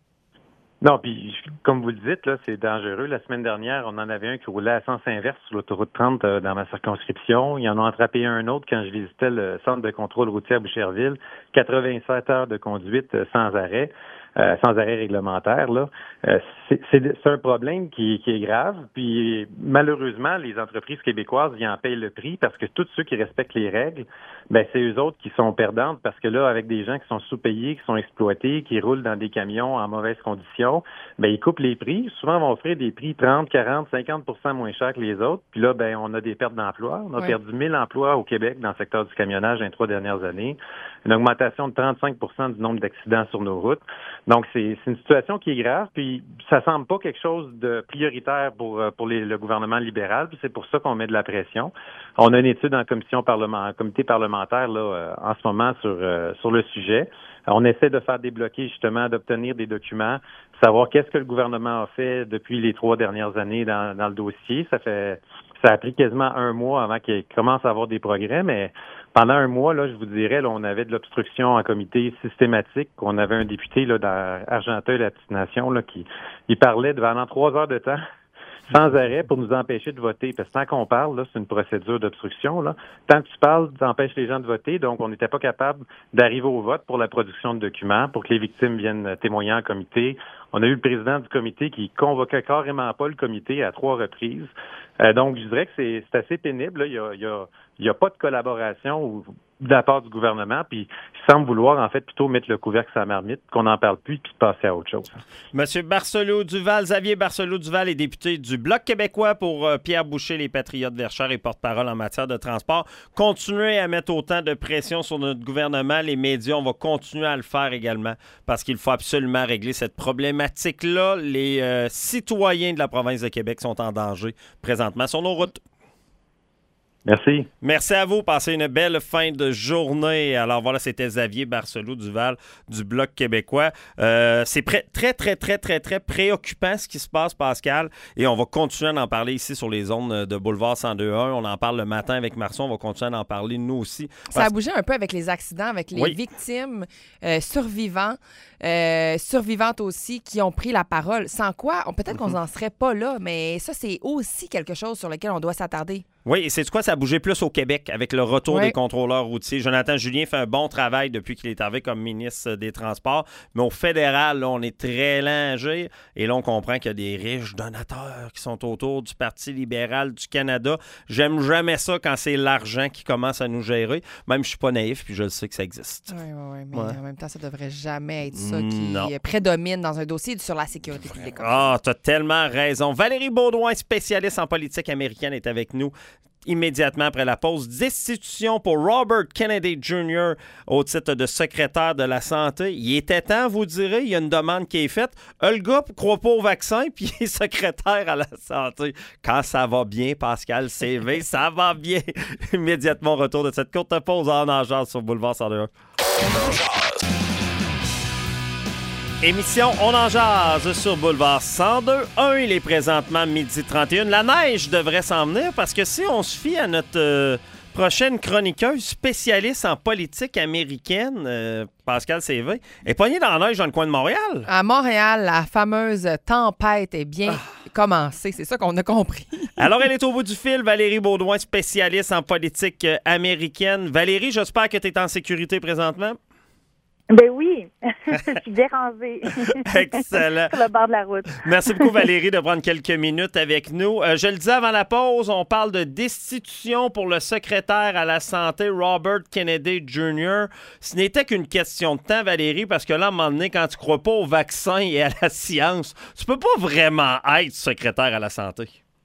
Non, puis comme vous le dites, là, c'est dangereux. La semaine dernière, on en avait un qui roulait à sens inverse sur l'autoroute trente euh, dans ma circonscription. Ils en ont attrapé un autre quand je visitais le centre de contrôle routier à Boucherville. quatre-vingt-sept heures de conduite euh, sans arrêt. Euh, sans arrêt réglementaire, là. Euh, c'est, c'est, c'est un problème qui, qui est grave. Puis malheureusement, les entreprises québécoises y en payent le prix parce que tous ceux qui respectent les règles, ben c'est eux autres qui sont perdantes parce que là, avec des gens qui sont sous-payés, qui sont exploités, qui roulent dans des camions en mauvaises conditions, ben ils coupent les prix. Souvent, ils vont offrir des prix trente, quarante, cinquante pour cent moins chers que les autres. Puis là, ben on a des pertes d'emplois. On a ouais. perdu mille emplois au Québec dans le secteur du camionnage dans les trois dernières années. Une augmentation de trente-cinq pour cent du nombre d'accidents sur nos routes. Donc, c'est, c'est une situation qui est grave, puis ça semble pas quelque chose de prioritaire pour, pour les, le gouvernement libéral, puis c'est pour ça qu'on met de la pression. On a une étude en commission parlementaire, comité parlementaire là, euh, en ce moment sur, euh, sur le sujet. On essaie de faire débloquer, justement, d'obtenir des documents, savoir qu'est-ce que le gouvernement a fait depuis les trois dernières années dans, dans le dossier. Ça fait, ça a pris quasiment un mois avant qu'il commence à avoir des progrès, mais pendant un mois, là, je vous dirais, là, on avait de l'obstruction en comité systématique. On avait un député là, dans Argenteuil, la petite nation, là, qui il parlait pendant trois heures de temps sans arrêt pour nous empêcher de voter. Parce que tant qu'on parle, là, c'est une procédure d'obstruction. Là. Tant que tu parles, tu empêches les gens de voter. Donc, on n'était pas capable d'arriver au vote pour la production de documents, pour que les victimes viennent témoigner en comité. On a eu le président du comité qui convoquait carrément pas le comité à trois reprises. Euh, donc, je dirais que c'est, c'est assez pénible. Là. Il y a, il y a, il y a pas de collaboration ou, de la part du gouvernement, puis il semble vouloir, en fait, plutôt mettre le couvercle sur la marmite, qu'on n'en parle plus, puis passer à autre chose. Monsieur Barcelot-Duval, Xavier Barcelot-Duval est député du Bloc québécois pour euh, Pierre Boucher, les Patriotes Verchères et porte-parole en matière de transport. Continuez à mettre autant de pression sur notre gouvernement, les médias, on va continuer à le faire également, parce qu'il faut absolument régler cette problématique-là. Les euh, citoyens de la province de Québec sont en danger présentement sur nos routes. Merci. Merci à vous. Passez une belle fin de journée. Alors voilà, c'était Xavier Barcelot-Duval du Bloc québécois. Euh, c'est pré- très, très, très, très, très préoccupant ce qui se passe, Pascal. Et on va continuer à en parler ici sur les ondes de Boulevard cent deux point un. On en parle le matin avec Marceau. On va continuer à en parler nous aussi. Parce... Ça a bougé un peu avec les accidents, avec les oui. victimes, euh, survivants, euh, survivantes aussi, qui ont pris la parole. Sans quoi, on, peut-être mm-hmm. qu'on n'en serait pas là, mais ça, c'est aussi quelque chose sur lequel on doit s'attarder. Oui, et c'est quoi? Ça a bougé plus au Québec avec le retour oui. des contrôleurs routiers. Jonathan Julien fait un bon travail depuis qu'il est arrivé comme ministre des Transports. Mais au fédéral, là, on est très lent à agir. Et là, on comprend qu'il y a des riches donateurs qui sont autour du Parti libéral du Canada. J'aime jamais ça quand c'est l'argent qui commence à nous gérer. Même je suis pas naïf, puis je le sais que ça existe. Oui, oui, oui. Mais ouais. en même temps, ça devrait jamais être ça qui non. prédomine dans un dossier sur la sécurité publique. Ah, oh, tu as tellement raison. Valérie Baudouin, spécialiste en politique américaine, est avec nous. Immédiatement après la pause, destitution pour Robert Kennedy junior au titre de secrétaire de la santé. Il était temps, vous direz, il y a une demande qui est faite. Le gars ne croit pas au vaccin, puis il est secrétaire à la santé. Quand ça va bien, Pascal C V, ça va bien. Immédiatement, retour de cette courte pause en Enjase sur Boulevard cent deux point un. Émission On en jase sur Boulevard cent deux un. Il est présentement midi trente et un. La neige devrait s'en venir parce que si on se fie à notre euh, prochaine chroniqueuse spécialiste en politique américaine, euh, Pascal Sévé, est poignée dans la neige dans le coin de Montréal. À Montréal, la fameuse tempête est bien ah. commencée. C'est ça qu'on a compris. Alors, elle est au bout du fil. Valérie Baudouin, spécialiste en politique euh, américaine. Valérie, j'espère que tu es en sécurité présentement. Ben oui, je suis dérangée. Excellent. Sur le bord de la route. Merci beaucoup, Valérie, de prendre quelques minutes avec nous. Euh, je le disais avant la pause, on parle de destitution pour le secrétaire à la santé, Robert Kennedy junior Ce n'était qu'une question de temps, Valérie, parce que là, à un moment donné, quand tu ne crois pas au vaccin et à la science, tu peux pas vraiment être secrétaire à la santé.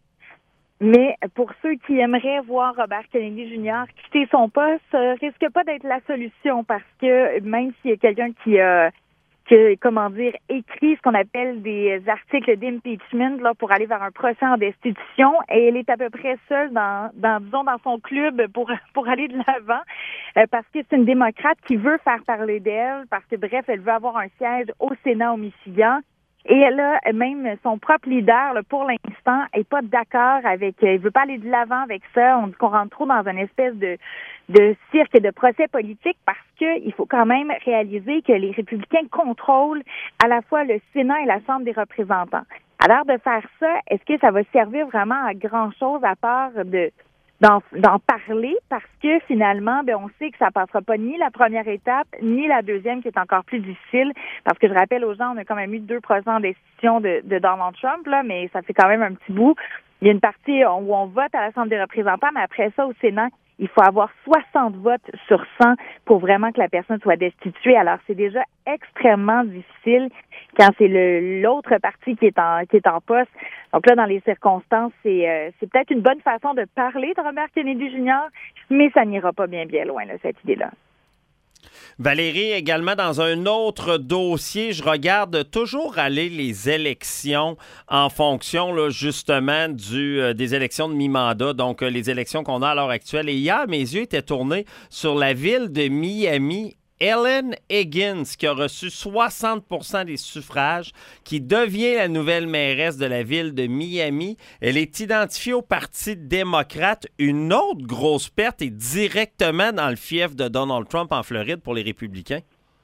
Mais pour ceux qui aimeraient voir Robert Kennedy junior quitter son poste, ça risque pas d'être la solution parce que même s'il y a quelqu'un qui a, qui a, comment dire, écrit ce qu'on appelle des articles d'impeachment là, pour aller vers un procès en destitution, et elle est à peu près seule dans, dans disons, dans son club pour, pour aller de l'avant euh, parce que c'est une démocrate qui veut faire parler d'elle parce que, bref, elle veut avoir un siège au Sénat au Michigan. Et elle a même son propre leader, là, pour l'instant, est pas d'accord avec, il veut pas aller de l'avant avec ça. On dit qu'on rentre trop dans une espèce de, de cirque et de procès politique parce que il faut quand même réaliser que les républicains contrôlent à la fois le Sénat et la Chambre des représentants. À l'heure de faire ça, est-ce que ça va servir vraiment à grand chose à part de, D'en, d'en parler parce que finalement, ben on sait que ça passera pas ni la première étape, ni la deuxième qui est encore plus difficile parce que je rappelle aux gens, on a quand même eu deux procès en destitution de, de Donald Trump, là, mais ça fait quand même un petit bout. Il y a une partie où on vote à la Chambre des représentants, mais après ça, au Sénat, il faut avoir soixante votes sur cent pour vraiment que la personne soit destituée. Alors, c'est déjà extrêmement difficile quand c'est le, l'autre parti qui est en qui est en poste. Donc là, dans les circonstances, c'est euh, c'est peut-être une bonne façon de parler de Robert Kennedy junior, mais ça n'ira pas bien bien loin, là, cette idée-là. Valérie, également dans un autre dossier, je regarde toujours aller les élections en fonction là, justement du, euh, des élections de mi-mandat, donc euh, les élections qu'on a à l'heure actuelle. Et hier, mes yeux étaient tournés sur la ville de Miami. Ellen Higgins, qui a reçu soixante pour cent des suffrages, qui devient la nouvelle mairesse de la ville de Miami. Elle est identifiée au Parti démocrate. Une autre grosse perte est directement dans le fief de Donald Trump en Floride pour les républicains.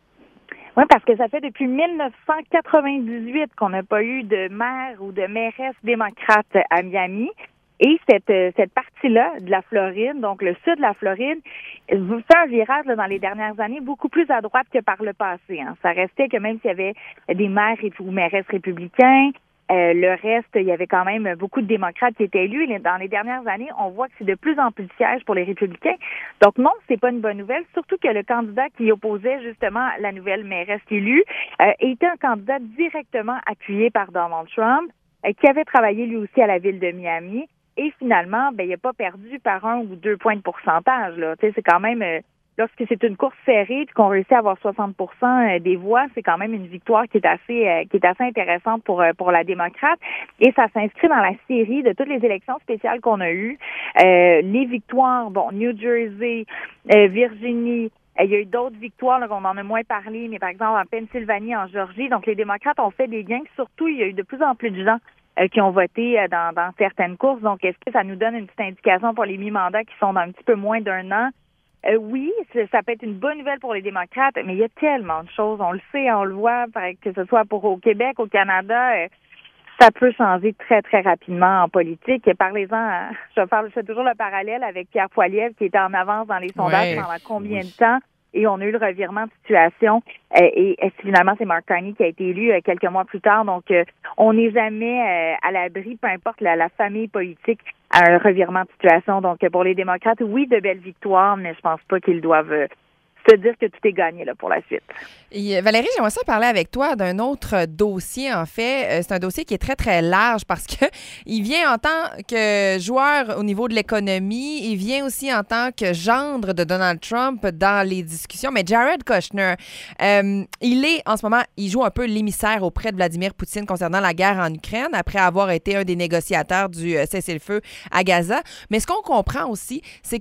Oui, parce que ça fait depuis dix-neuf cent quatre-vingt-dix-huit qu'on n'a pas eu de maire ou de mairesse démocrate à Miami. Et cette cette partie-là de la Floride, donc le sud de la Floride, fait un virage là, dans les dernières années beaucoup plus à droite que par le passé. Hein. Ça restait que même s'il y avait des maires ou mairesses républicains, euh, le reste, il y avait quand même beaucoup de démocrates qui étaient élus. Et dans les dernières années, on voit que c'est de plus en plus de sièges pour les républicains. Donc non, c'est pas une bonne nouvelle, surtout que le candidat qui opposait justement la nouvelle mairesse élue euh, était un candidat directement appuyé par Donald Trump, euh, qui avait travaillé lui aussi à la ville de Miami. Et finalement, ben il n'a pas perdu par un ou deux points de pourcentage. Là, tu sais, c'est quand même euh, lorsque c'est une course serrée puis qu'on réussit à avoir soixante pour cent des voix, c'est quand même une victoire qui est assez euh, qui est assez intéressante pour euh, pour la démocrate. Et ça s'inscrit dans la série de toutes les élections spéciales qu'on a eues. Euh, les victoires, bon, New Jersey, euh, Virginie. Il y a eu d'autres victoires, là, qu'on en a moins parlé, mais par exemple en Pennsylvanie, en Georgie. Donc les démocrates ont fait des gains. Surtout, il y a eu de plus en plus de gens qui ont voté dans, dans certaines courses. Donc, est-ce que ça nous donne une petite indication pour les mi-mandats qui sont dans un petit peu moins d'un an? Euh, oui, ça peut être une bonne nouvelle pour les démocrates, mais il y a tellement de choses. On le sait, on le voit, que ce soit pour au Québec, au Canada, euh, ça peut changer très, très rapidement en politique. Parlez-en, hein, je, faire, je fais toujours le parallèle avec Pierre Poilievre qui était en avance dans les sondages ouais. pendant combien de temps? Et on a eu le revirement de situation. Euh, et, et finalement, c'est Mark Carney qui a été élu euh, quelques mois plus tard. Donc, euh, on n'est jamais euh, à l'abri, peu importe la, la famille politique, à un revirement de situation. Donc, pour les démocrates, oui, de belles victoires, mais je pense pas qu'ils doivent euh, se dire que tout est gagné là, pour la suite. Et Valérie, j'aimerais ça parler avec toi d'un autre dossier, en fait. C'est un dossier qui est très, très large parce que il vient en tant que joueur au niveau de l'économie, il vient aussi en tant que gendre de Donald Trump dans les discussions. Mais Jared Kushner, euh, il est, en ce moment, il joue un peu l'émissaire auprès de Vladimir Poutine concernant la guerre en Ukraine, après avoir été un des négociateurs du cessez-le-feu à Gaza. Mais ce qu'on comprend aussi, c'est que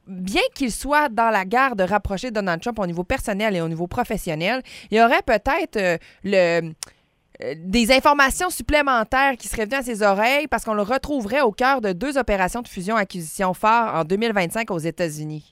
bien qu'il soit dans la garde rapprochée de Donald Trump au niveau personnel et au niveau professionnel, il y aurait peut-être euh, le... des informations supplémentaires qui seraient venues à ses oreilles parce qu'on le retrouverait au cœur de deux opérations de fusion-acquisition phares en deux mille vingt-cinq aux États-Unis.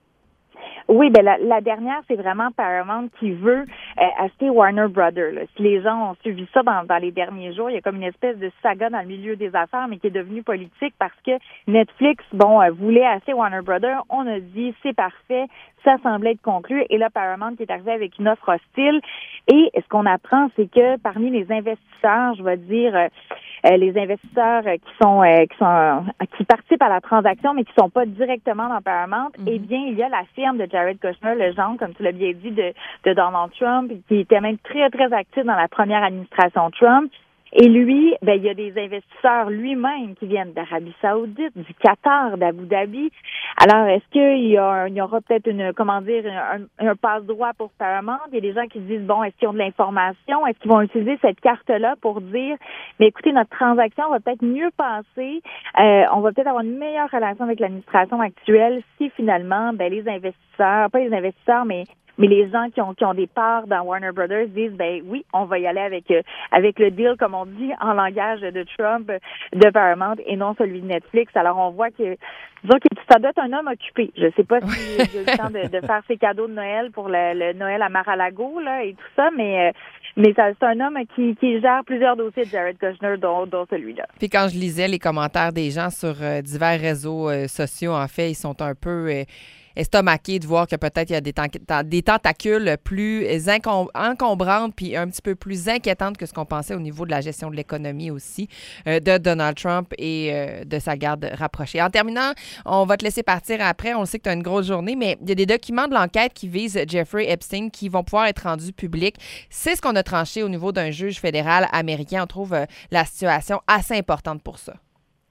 Oui, ben la, la dernière, c'est vraiment Paramount qui veut euh, acheter Warner Brothers. Là. Si les gens ont suivi ça dans, dans les derniers jours, il y a comme une espèce de saga dans le milieu des affaires, mais qui est devenue politique parce que Netflix, bon, euh, voulait acheter Warner Brothers. On a dit, c'est parfait, ça semblait être conclu. Et là, Paramount qui est arrivé avec une offre hostile. Et ce qu'on apprend, c'est que parmi les investisseurs, je vais dire, euh, euh, les investisseurs euh, qui sont euh, qui sont euh, qui participent à la transaction, mais qui sont pas directement dans Paramount, mm-hmm. eh bien, il y a la firme de Jared Kushner, le gendre, comme tu l'as bien dit, de, de Donald Trump, qui était même très, très actif dans la première administration Trump. Et lui, ben, il y a des investisseurs lui-même qui viennent d'Arabie Saoudite, du Qatar, d'Abu Dhabi. Alors, est-ce qu'il y, a, il y aura peut-être une, comment dire, un, un passe-droit pour Paramount? Il y a des gens qui se disent, bon, est-ce qu'ils ont de l'information? Est-ce qu'ils vont utiliser cette carte-là pour dire, mais écoutez, notre transaction va peut-être mieux passer. Euh, on va peut-être avoir une meilleure relation avec l'administration actuelle si finalement, ben, les investisseurs, pas les investisseurs, mais Mais les gens qui ont qui ont des parts dans Warner Brothers disent, ben oui, on va y aller avec euh, avec le deal, comme on dit en langage de Trump, de Paramount et non celui de Netflix. Alors on voit que, disons que ça doit être un homme occupé. Je sais pas s'il a eu le temps de, de faire ses cadeaux de Noël pour le, le Noël à Mar-a-Lago là et tout ça, mais euh, mais ça, c'est un homme qui, qui gère plusieurs dossiers de Jared Kushner, dont, dont celui-là. Puis quand je lisais les commentaires des gens sur euh, divers réseaux euh, sociaux, en fait, ils sont un peu euh, estomaqués de voir que peut-être il y a des, ten- des tentacules plus encom- encombrantes puis un petit peu plus inquiétantes que ce qu'on pensait au niveau de la gestion de l'économie aussi euh, de Donald Trump et euh, de sa garde rapprochée. En terminant, on va te laisser partir après. On le sait que tu as une grosse journée, mais il y a des documents de l'enquête qui visent Jeffrey Epstein qui vont pouvoir être rendus publics. C'est ce qu'on a tranché au niveau d'un juge fédéral américain. On trouve euh, la situation assez importante pour ça.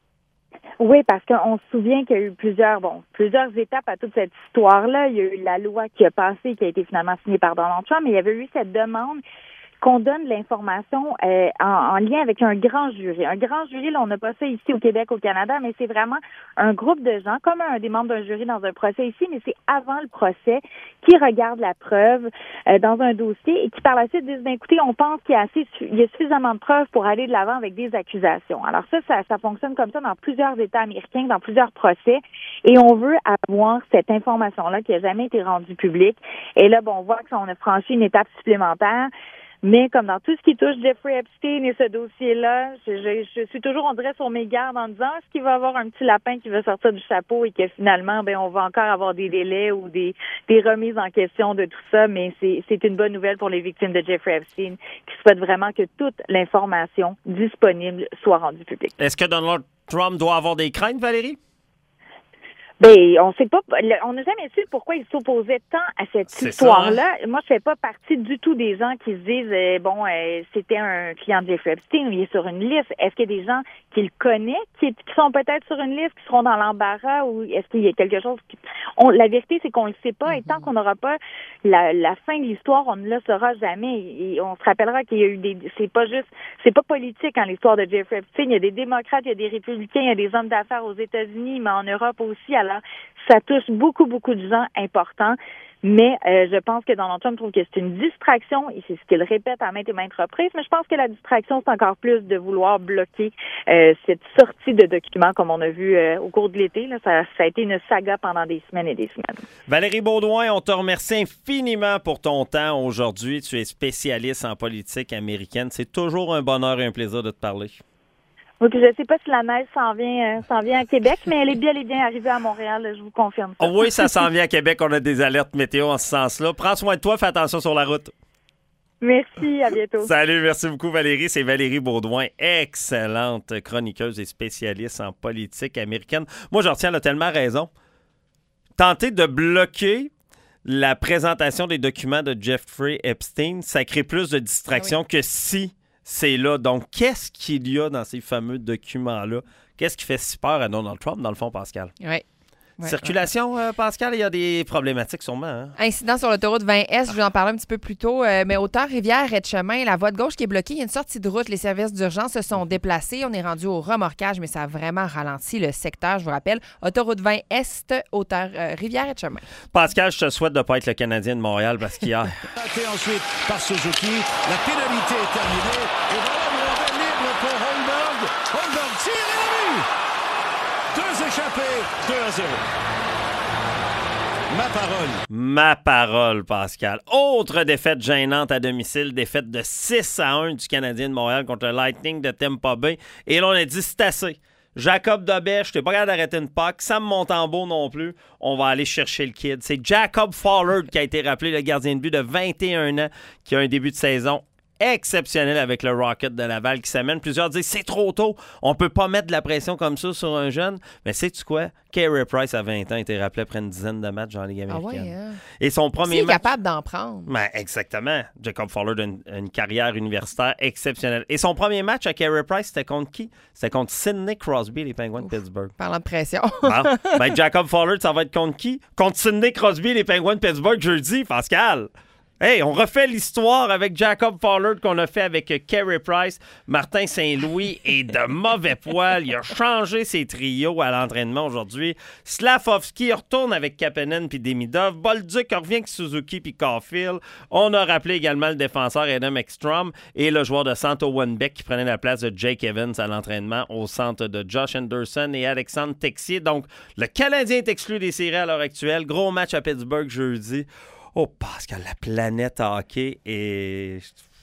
Oui, parce qu'on se souvient qu'il y a eu plusieurs, bon, plusieurs étapes à toute cette histoire-là. Il y a eu la loi qui a passé, qui a été finalement signée par Donald Trump, mais il y avait eu cette demande qu'on donne l'information euh, en, en lien avec un grand jury. Un grand jury, là, on n'a pas ça ici au Québec, au Canada, mais c'est vraiment un groupe de gens, comme un des membres d'un jury dans un procès ici, mais c'est avant le procès, qui regardent la preuve euh, dans un dossier et qui par la suite disent, ben, écoutez, on pense qu'il y a assez, il y a suffisamment de preuves pour aller de l'avant avec des accusations. Alors ça, ça, ça fonctionne comme ça dans plusieurs États américains, dans plusieurs procès, et on veut avoir cette information-là qui n'a jamais été rendue publique. Et là, bon, on voit qu'on a franchi une étape supplémentaire. Mais comme dans tout ce qui touche Jeffrey Epstein et ce dossier-là, je, je, je suis toujours, on dirait, sur mes gardes en disant est-ce qu'il va y avoir un petit lapin qui va sortir du chapeau et que finalement, ben, on va encore avoir des délais ou des, des remises en question de tout ça. Mais c'est, c'est une bonne nouvelle pour les victimes de Jeffrey Epstein qui souhaitent vraiment que toute l'information disponible soit rendue publique. Est-ce que Donald Trump doit avoir des craintes, Valérie? Ben, on sait pas, on n'a jamais su pourquoi il s'opposait tant à cette C'est histoire-là. ça, hein? Moi, je fais pas partie du tout des gens qui se disent, euh, bon, euh, c'était un client de Jeffrey Epstein, il est sur une liste. Est-ce qu'il y a des gens qui le connaissent, qui, qui sont peut-être sur une liste, qui seront dans l'embarras, ou est-ce qu'il y a quelque chose qui... On, la vérité, c'est qu'on le sait pas, et tant qu'on n'aura pas la, la fin de l'histoire, on ne le saura jamais. Et on se rappellera qu'il y a eu des... C'est pas juste... C'est pas politique, en l'histoire de Jeffrey Epstein. Il y a des démocrates, il y a des républicains, il y a des hommes d'affaires aux États-Unis, mais en Europe aussi. Alors, ça touche beaucoup, beaucoup de gens importants. Mais euh, je pense que Donald Trump trouve que c'est une distraction, et c'est ce qu'il répète à maintes et maintes reprises, mais je pense que la distraction, c'est encore plus de vouloir bloquer euh, cette sortie de documents, comme on a vu euh, au cours de l'été. Là, ça, ça a été une saga pendant des semaines et des semaines. Valérie Beaudoin, on te remercie infiniment pour ton temps aujourd'hui. Tu es spécialiste en politique américaine. C'est toujours un bonheur et un plaisir de te parler. Donc, je ne sais pas si la neige s'en vient, euh, s'en vient à Québec, mais elle est bien et bien arrivée à Montréal, je vous confirme ça. Oh oui, ça s'en vient à Québec. On a des alertes météo en ce sens-là. Prends soin de toi, fais attention sur la route. Merci, à bientôt. Salut, merci beaucoup Valérie. C'est Valérie Beaudoin, excellente chroniqueuse et spécialiste en politique américaine. Moi, je retiens, elle a tellement raison. Tenter de bloquer la présentation des documents de Jeffrey Epstein, ça crée plus de distraction ah oui. que si... c'est là. Donc, qu'est-ce qu'il y a dans ces fameux documents-là? Qu'est-ce qui fait si peur à Donald Trump, dans le fond, Pascal? Oui. Ouais, Circulation, ouais. euh, Pascal, il y a des problématiques sûrement. Hein? Incident sur l'autoroute vingt S, je vous en parlais un petit peu plus tôt, euh, mais hauteur rivière Rez-de-chemin, la voie de gauche qui est bloquée, il y a une sortie de route, les services d'urgence se sont déplacés, on est rendu au remorquage, mais ça a vraiment ralenti le secteur, je vous rappelle, autoroute vingt Est, hauteur euh, rivière Rez-de-chemin. Pascal, je te souhaite de ne pas être le Canadien de Montréal parce qu'hier... Et ensuite par Suzuki, la pénalité est terminée, et voilà une rondelle libre pour Holmberg, Holmberg tire et la but! Deux échappés, deux à zéro. Ma parole. Ma parole, Pascal. Autre défaite gênante à domicile, défaite de six à un du Canadien de Montréal contre le Lightning de Tampa Bay. Et là, on a dit c'est assez. Jacob Dobet, je t'ai pas capable d'arrêter une puck. Sam Montembeault non plus. On va aller chercher le kid. C'est Jacob Fowler qui a été rappelé, le gardien de but de vingt et un ans, qui a un début de saison exceptionnel avec le Rocket de Laval qui s'amène. Plusieurs disent c'est trop tôt, on peut pas mettre de la pression comme ça sur un jeune. Mais sais-tu quoi? Carey Price, à vingt ans, a été rappelé après une dizaine de matchs en Ligue américaine. Ah ouais, hein? Et son premier S'il est match... capable d'en prendre. Ben, exactement. Jacob Fowler a une, une carrière universitaire exceptionnelle. Et son premier match à Carey Price, c'était contre qui? C'était contre Sidney Crosby, les Penguins Ouf. de Pittsburgh. Parlant de pression. Bon. Ben, Jacob Fowler, ça va être contre qui? Contre Sidney Crosby, les Penguins de Pittsburgh, jeudi, Pascal. Hey, on refait l'histoire avec Jacob Fowler qu'on a fait avec Carey Price. Martin Saint-Louis est de mauvais poil. Il a changé ses trios à l'entraînement aujourd'hui. Slavkovski retourne avec Kapanen puis Demidov. Bolduc revient avec Suzuki puis Caulfield. On a rappelé également le défenseur Adam Ekstrom et le joueur de centre Owen Beck qui prenait la place de Jake Evans à l'entraînement au centre de Josh Anderson et Alexandre Texier. Donc, le Canadien est exclu des séries à l'heure actuelle. Gros match à Pittsburgh jeudi. Oh, Pascal, la planète hockey est,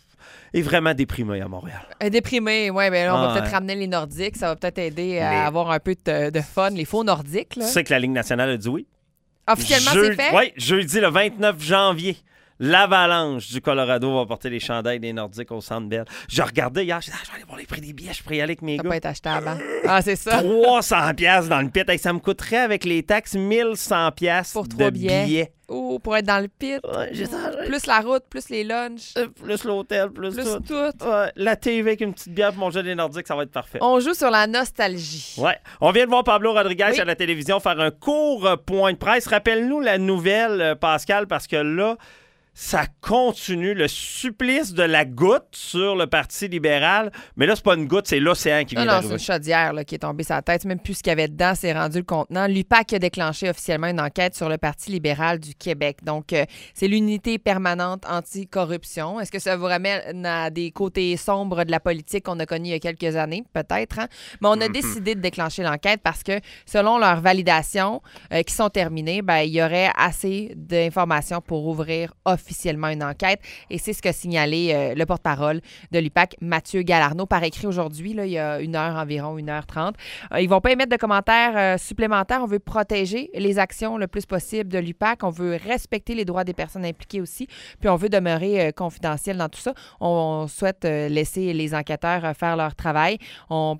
est vraiment déprimée à Montréal. Euh, déprimée, oui. Ben là, on ah, va peut-être ouais. ramener les Nordiques. Ça va peut-être aider les... à avoir un peu de, de fun. Les faux Nordiques, là. Tu sais que la Ligue nationale a dit oui? Officiellement, Je... c'est fait? Oui, jeudi le vingt-neuf janvier. L'Avalanche du Colorado va porter les chandails des Nordiques au Centre Bell. J'ai regardé hier, j'ai dit, ah, je vais aller voir les prix des billets, je pourrais y aller avec mes Ça gars. peut être achetable. Hein? Ah, c'est ça. trois cents piastres dans le pit. Hey, ça me coûterait avec les taxes mille cent piastres Pour de trois billets. billets. Oh, pour être dans le pit. Ouais, j'ai ça. Plus la route, plus les lunchs. Euh, Plus l'hôtel, plus, Plus tout. tout. Ouais, la T V avec une petite bière pour manger des Nordiques, ça va être parfait. On joue sur la nostalgie. Ouais. On vient de voir Pablo Rodriguez Oui. à la télévision faire un court euh, point de presse. Rappelle-nous la nouvelle, euh, Pascal, parce que là, ça continue. Le supplice de la goutte sur le Parti libéral. Mais là, c'est pas une goutte, c'est l'océan qui vient Non, non, c'est d'arriver. une chaudière là, qui est tombée sur la tête. Même plus ce qu'il y avait dedans, c'est rendu le contenant. L'U P A C a déclenché officiellement une enquête sur le Parti libéral du Québec. Donc, euh, c'est l'unité permanente anti-corruption. Est-ce que ça vous ramène à des côtés sombres de la politique qu'on a connus il y a quelques années? Peut-être. Hein? Mais on a mm-hmm. décidé de déclencher l'enquête parce que, selon leurs validations euh, qui sont terminées, ben, il y aurait assez d'informations pour ouvrir officiellement une enquête. Et c'est ce qu'a signalé euh, le porte-parole de l'U P A C, Mathieu Galarneau, par écrit aujourd'hui, là, il y a une heure environ, une heure trente. Euh, ils ne vont pas émettre de commentaires euh, supplémentaires. On veut protéger les actions le plus possible de l'U P A C. On veut respecter les droits des personnes impliquées aussi. Puis on veut demeurer euh, confidentiel dans tout ça. On, on souhaite euh, laisser les enquêteurs euh, faire leur travail. On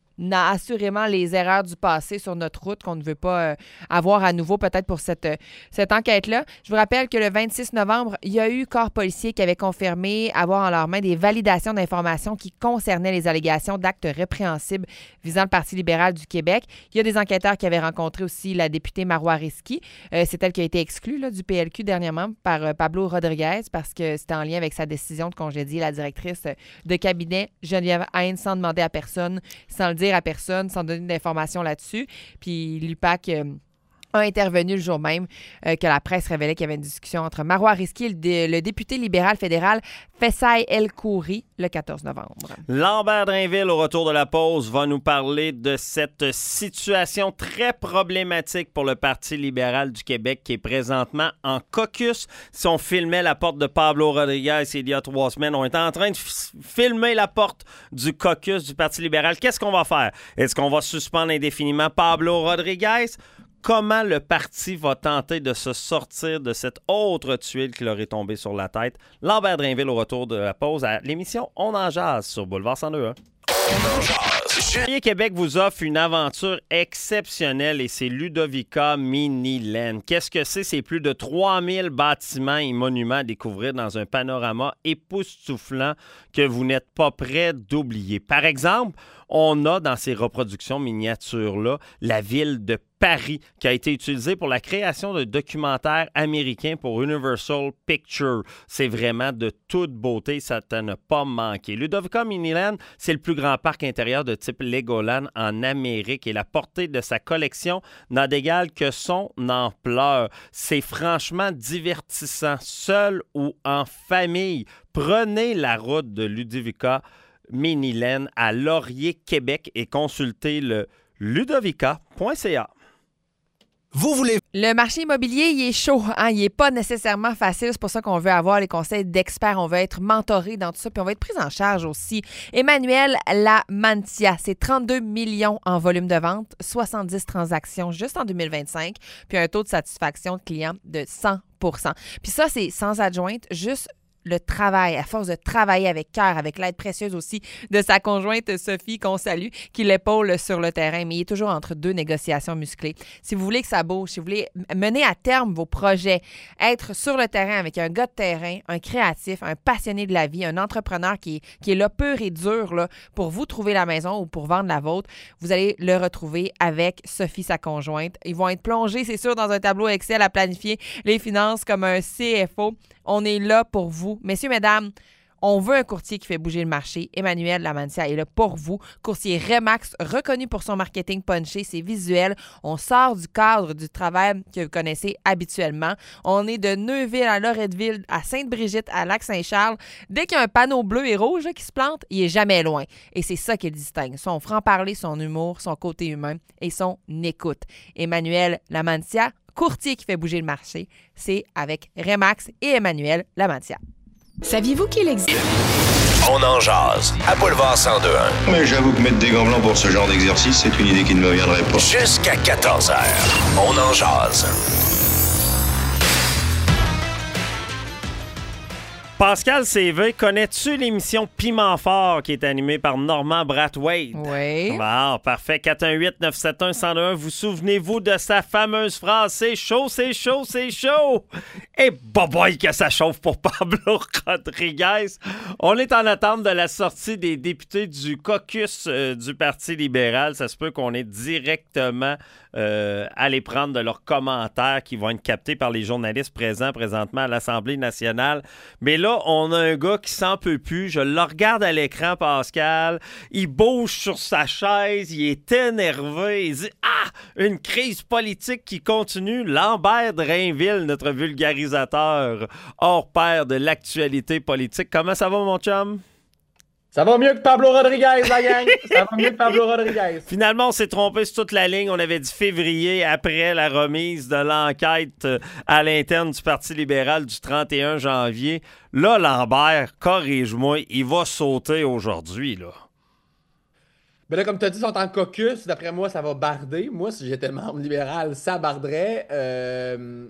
a assurément les erreurs du passé sur notre route qu'on ne veut pas euh, avoir à nouveau peut-être pour cette, euh, cette enquête-là. Je vous rappelle que le vingt-six novembre, il y a eu corps policier qui avait confirmé avoir en leur main des validations d'informations qui concernaient les allégations d'actes répréhensibles visant le Parti libéral du Québec. Il y a des enquêteurs qui avaient rencontré aussi la députée Marois Risky. Euh, c'est elle qui a été exclue là, du P L Q dernièrement par euh, Pablo Rodriguez parce que c'était en lien avec sa décision de congédier la directrice de cabinet Geneviève Haynes sans demander à personne, sans le dire à personne, sans donner d'informations là-dessus. Puis l'U P A C euh, a intervenu le jour même euh, que la presse révélait qu'il y avait une discussion entre Marois Risky et le, dé- le député libéral fédéral Fessaï El Khoury le quatorze novembre. Lambert Drainville, au retour de la pause, va nous parler de cette situation très problématique pour le Parti libéral du Québec qui est présentement en caucus. Si on filmait la porte de Pablo Rodriguez il y a trois semaines, on est en train de f- filmer la porte du caucus du Parti libéral. Qu'est-ce qu'on va faire? Est-ce qu'on va suspendre indéfiniment Pablo Rodriguez? Comment le parti va tenter de se sortir de cette autre tuile qui leur est tombée sur la tête? Lambert Drainville au retour de la pause à l'émission On en jase sur Boulevard cent deux. Julien Québec vous offre une aventure exceptionnelle et c'est Ludovica Miniland. Qu'est-ce que c'est? C'est plus de trois mille bâtiments et monuments à découvrir dans un panorama époustouflant que vous n'êtes pas prêt d'oublier. Par exemple, On a dans ces reproductions miniatures-là la ville de Paris qui a été utilisée pour la création de documentaires américains pour Universal Pictures. C'est vraiment de toute beauté, ça ne n'a pas manqué. Ludovica Miniland, c'est le plus grand parc intérieur de type Legoland en Amérique et la portée de sa collection n'a d'égal que son ampleur. C'est franchement divertissant, seul ou en famille. Prenez la route de Ludovica Miniland à Laurier, Québec et consultez le ludovica point c a. Vous voulez... Le marché immobilier, il est chaud. Hein? Il n'est pas nécessairement facile. C'est pour ça qu'on veut avoir les conseils d'experts. On veut être mentoré dans tout ça. Puis on va être pris en charge aussi. Emmanuel Lamantia, c'est trente-deux millions en volume de vente, soixante-dix transactions juste en deux mille vingt-cinq, puis un taux de satisfaction de clients de cent pour cent. Puis ça, c'est sans adjointe, juste le travail, à force de travailler avec cœur, avec l'aide précieuse aussi de sa conjointe Sophie, qu'on salue, qui l'épaule sur le terrain. Mais il est toujours entre deux négociations musclées. Si vous voulez que ça bouge, si vous voulez mener à terme vos projets, être sur le terrain avec un gars de terrain, un créatif, un passionné de la vie, un entrepreneur qui est, qui est là pur et dur là, pour vous trouver la maison ou pour vendre la vôtre, vous allez le retrouver avec Sophie, sa conjointe. Ils vont être plongés, c'est sûr, dans un tableau Excel à planifier les finances comme un C F O. On est là pour vous. Messieurs, mesdames, on veut un courtier qui fait bouger le marché. Emmanuel Lamantia est là pour vous. Courtier Remax, reconnu pour son marketing punché, ses visuels. On sort du cadre du travail que vous connaissez habituellement. On est de Neuville à Loretteville, à Sainte-Brigitte, à Lac-Saint-Charles. Dès qu'il y a un panneau bleu et rouge là, qui se plante, il est jamais loin. Et c'est ça qui le distingue. Son franc-parler, son humour, son côté humain et son écoute. Emmanuel Lamantia, courtier qui fait bouger le marché, c'est avec Remax et Emmanuel Lamantia. Saviez-vous qu'il existe... On en jase à Boulevard cent deux un. Mais j'avoue que mettre des gants blancs pour ce genre d'exercice, c'est une idée qui ne me viendrait pas. Jusqu'à quatorze heures. On en jase. Pascal C V, connais-tu l'émission Piment Fort qui est animée par Normand Brathwaite? Oui. Bon, parfait. quatre un huit neuf sept un un zéro un. Vous souvenez-vous de sa fameuse phrase « C'est chaud, c'est chaud, c'est chaud ». Et boboy que ça chauffe pour Pablo Rodriguez. On est en attente de la sortie des députés du caucus euh, du Parti libéral. Ça se peut qu'on ait directement euh, à les prendre de leurs commentaires qui vont être captés par les journalistes présents présentement à l'Assemblée nationale. Mais là, Là, on a un gars qui s'en peut plus. Je le regarde à l'écran, Pascal. Il bouge sur sa chaise. Il est énervé. Il dit « Ah! Une crise politique qui continue. » Lambert Drainville, notre vulgarisateur hors pair de l'actualité politique. Comment ça va, mon chum? Ça va mieux que Pablo Rodriguez, la gang! Ça va mieux que Pablo Rodriguez. Finalement, on s'est trompé sur toute la ligne. On avait dit février, après la remise de l'enquête à l'interne du Parti libéral du trente et un janvier. Là, Lambert, corrige-moi, il va sauter aujourd'hui, là. Ben là, comme tu as dit, ils sont en caucus. D'après moi, ça va barder. Moi, si j'étais membre libéral, ça barderait. Euh...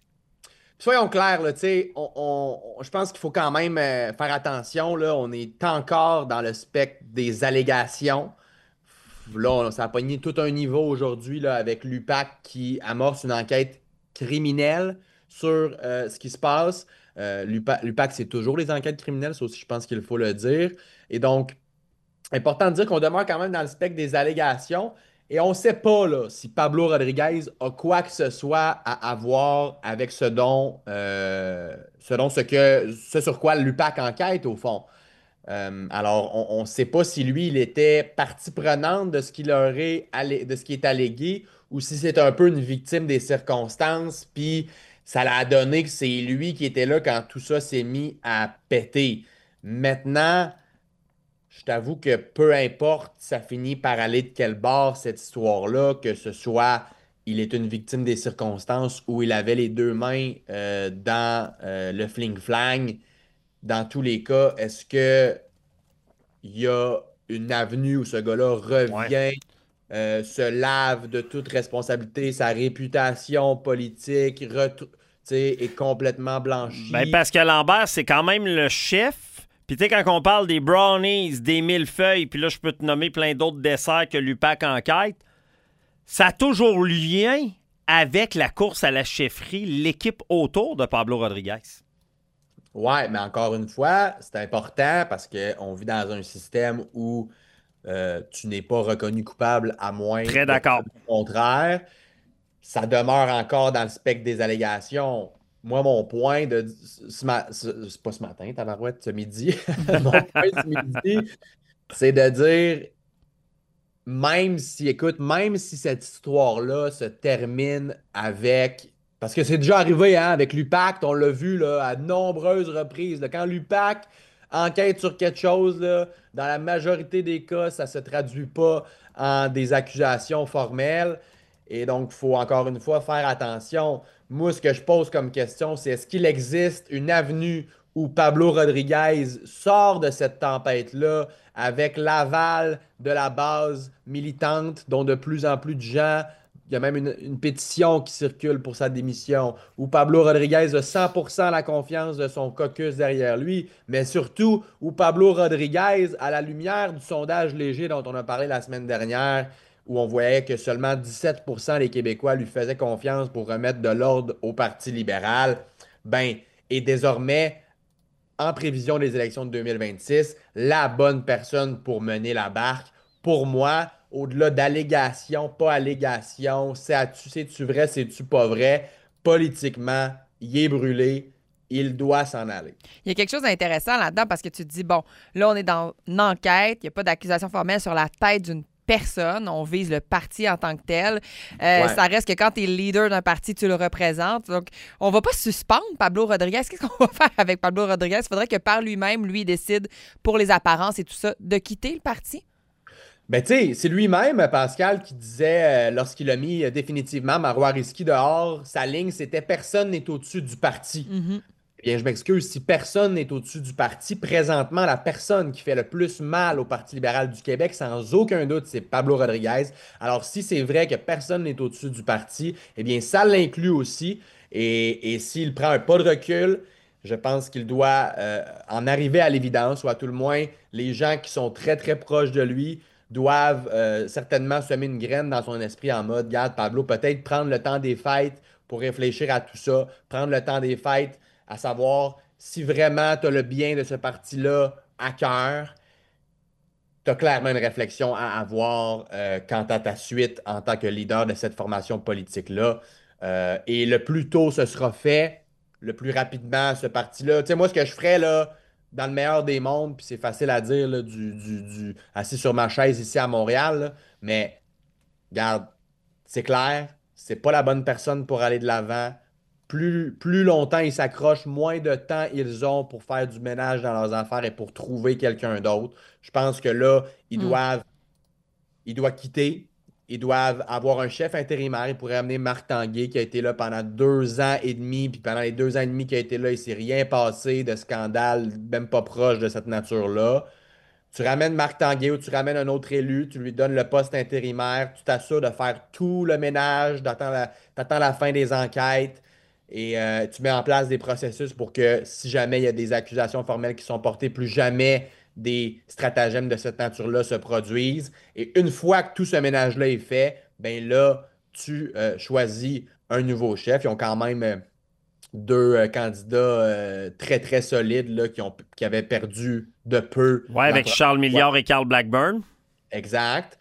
Soyons clairs, là, on, on, je pense qu'il faut quand même euh, faire attention. Là, on est encore dans le spectre des allégations. Là, on, ça a pogné tout un niveau aujourd'hui là, avec l'U P A C qui amorce une enquête criminelle sur euh, ce qui se passe. Euh, L'U P A C, c'est toujours les enquêtes criminelles, ça aussi, je pense qu'il faut le dire. Et donc, important de dire qu'on demeure quand même dans le spectre des allégations. Et on ne sait pas là, si Pablo Rodriguez a quoi que ce soit à avoir avec ce dont, euh, ce, dont ce, que, ce sur quoi l'U P A C enquête, au fond. Euh, alors, on ne sait pas si lui, il était partie prenante de ce, qu'il aurait allé, de ce qui est allégué ou si c'est un peu une victime des circonstances, puis ça l'a donné que c'est lui qui était là quand tout ça s'est mis à péter. Maintenant... Je t'avoue que peu importe, ça finit par aller de quel bord cette histoire-là, que ce soit il est une victime des circonstances ou il avait les deux mains euh, dans euh, le fling-flang. Dans tous les cas, est-ce que il y a une avenue où ce gars-là revient, ouais. euh, se lave de toute responsabilité, sa réputation politique ret- est complètement blanchie? Ben parce que Lambert, c'est quand même le chef. Puis tu sais, quand on parle des brownies, des millefeuilles, puis là, je peux te nommer plein d'autres desserts que l'U P A C enquête, ça a toujours lien avec la course à la chefferie, l'équipe autour de Pablo Rodriguez. Ouais, mais encore une fois, c'est important parce qu'on vit dans un système où euh, tu n'es pas reconnu coupable à moins Très de d'accord. preuves du contraire. Ça demeure encore dans le spectre des allégations. Moi, mon point de ce ma- ce- c'est pas ce matin, tabarouette, ce midi. Mon point ce midi, c'est de dire, même si, écoute, même si cette histoire-là se termine avec. Parce que c'est déjà arrivé, hein, avec l'U P A C, on l'a vu là, à de nombreuses reprises. Là, quand l'U P A C enquête sur quelque chose, là, dans la majorité des cas, ça ne se traduit pas en des accusations formelles. Et donc, il faut encore une fois faire attention. Moi, ce que je pose comme question, c'est est-ce qu'il existe une avenue où Pablo Rodriguez sort de cette tempête-là avec l'aval de la base militante, dont de plus en plus de gens, il y a même une, une pétition qui circule pour sa démission, où Pablo Rodriguez a cent pour cent la confiance de son caucus derrière lui, mais surtout où Pablo Rodriguez, à la lumière du sondage léger dont on a parlé la semaine dernière, où on voyait que seulement dix-sept pour cent des Québécois lui faisaient confiance pour remettre de l'ordre au Parti libéral, ben, est désormais, en prévision des élections de deux mille vingt-six, la bonne personne pour mener la barque. Pour moi, au-delà d'allégations, pas allégations, c'est-tu, c'est-tu vrai, c'est-tu pas vrai, politiquement, il est brûlé, il doit s'en aller. Il y a quelque chose d'intéressant là-dedans parce que tu te dis, bon, là, on est dans une enquête, il n'y a pas d'accusation formelle sur la tête d'une personne, on vise le parti en tant que tel. Euh, Ouais. Ça reste que quand tu es le leader d'un parti, tu le représentes. Donc, on va pas suspendre Pablo Rodriguez. Qu'est-ce qu'on va faire avec Pablo Rodriguez? Il faudrait que par lui-même, lui, décide pour les apparences et tout ça, de quitter le parti. Ben, tu sais, c'est lui-même, Pascal, qui disait, euh, lorsqu'il a mis euh, définitivement Marois Risky dehors, sa ligne, c'était personne n'est au-dessus du parti. Mm-hmm. Bien, je m'excuse, si personne n'est au-dessus du parti, présentement, la personne qui fait le plus mal au Parti libéral du Québec, sans aucun doute, c'est Pablo Rodriguez. Alors, si c'est vrai que personne n'est au-dessus du parti, eh bien, ça l'inclut aussi. Et, et s'il prend un pas de recul, je pense qu'il doit euh, en arriver à l'évidence, ou à tout le moins, les gens qui sont très, très proches de lui doivent euh, certainement semer une graine dans son esprit en mode, regarde, Pablo, peut-être prendre le temps des fêtes pour réfléchir à tout ça, prendre le temps des fêtes à savoir si vraiment tu as le bien de ce parti-là à cœur, tu as clairement une réflexion à avoir euh, quant à ta suite en tant que leader de cette formation politique-là. Euh, et le plus tôt ce sera fait, le plus rapidement ce parti-là. Tu sais, moi, ce que je ferais, là, dans le meilleur des mondes, puis c'est facile à dire, là, du, du, du- assis sur ma chaise ici à Montréal, là, mais regarde, c'est clair, c'est pas la bonne personne pour aller de l'avant. Plus, plus longtemps ils s'accrochent, moins de temps ils ont pour faire du ménage dans leurs affaires et pour trouver quelqu'un d'autre. Je pense que là, ils Mm. doivent, ils doivent quitter. Ils doivent avoir un chef intérimaire. Ils pourraient amener Marc Tanguay qui a été là pendant deux ans et demi. Puis pendant les deux ans et demi qu'il a été là, il ne s'est rien passé de scandale, même pas proche de cette nature-là. Tu ramènes Marc Tanguay ou tu ramènes un autre élu, tu lui donnes le poste intérimaire, tu t'assures de faire tout le ménage, t'attends la, t'attends la fin des enquêtes et euh, tu mets en place des processus pour que si jamais il y a des accusations formelles qui sont portées, plus jamais des stratagèmes de cette nature-là se produisent. Et une fois que tout ce ménage-là est fait, ben là, tu euh, choisis un nouveau chef. Ils ont quand même euh, deux euh, candidats euh, très, très solides là, qui, ont, qui avaient perdu de peu. Ouais, avec Charles Milliard et Carl Blackburn. Exact.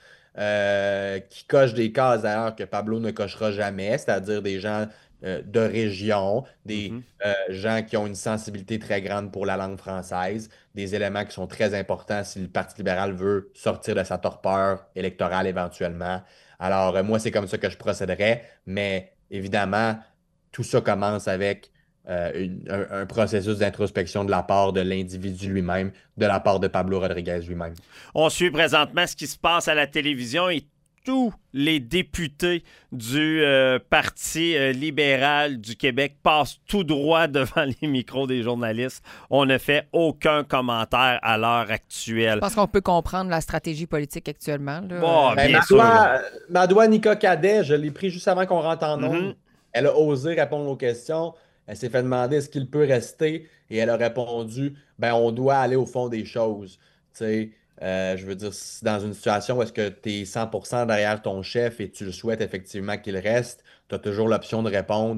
Euh, qui cochent des cases d'ailleurs que Pablo ne cochera jamais, c'est-à-dire des gens euh, de région, des Mhm. euh, gens qui ont une sensibilité très grande pour la langue française, des éléments qui sont très importants si le Parti libéral veut sortir de sa torpeur électorale éventuellement. Alors, euh, moi, c'est comme ça que je procéderais, mais évidemment, tout ça commence avec euh, une- un, un processus d'introspection de la part de l'individu lui-même, de la part de Pablo Rodriguez lui-même. On suit présentement ce qui se passe à la télévision et tous les députés du euh, Parti euh, libéral du Québec passent tout droit devant les micros des journalistes. On ne fait aucun commentaire à l'heure actuelle. Je pense qu'on peut comprendre la stratégie politique actuellement. Là. Bon, Euh, Ben, bien ma sûr. doigt- ma doigt Nika Cadet, je l'ai pris juste avant qu'on rentre en ondes. Mhm. Elle a osé répondre aux questions. Elle s'est fait demander est-ce qu'il peut rester et elle a répondu ben on doit aller au fond des choses. Tu sais, euh, je veux dire, si dans une situation où est-ce que tu es cent pour cent derrière ton chef et tu le souhaites effectivement qu'il reste, tu as toujours l'option de répondre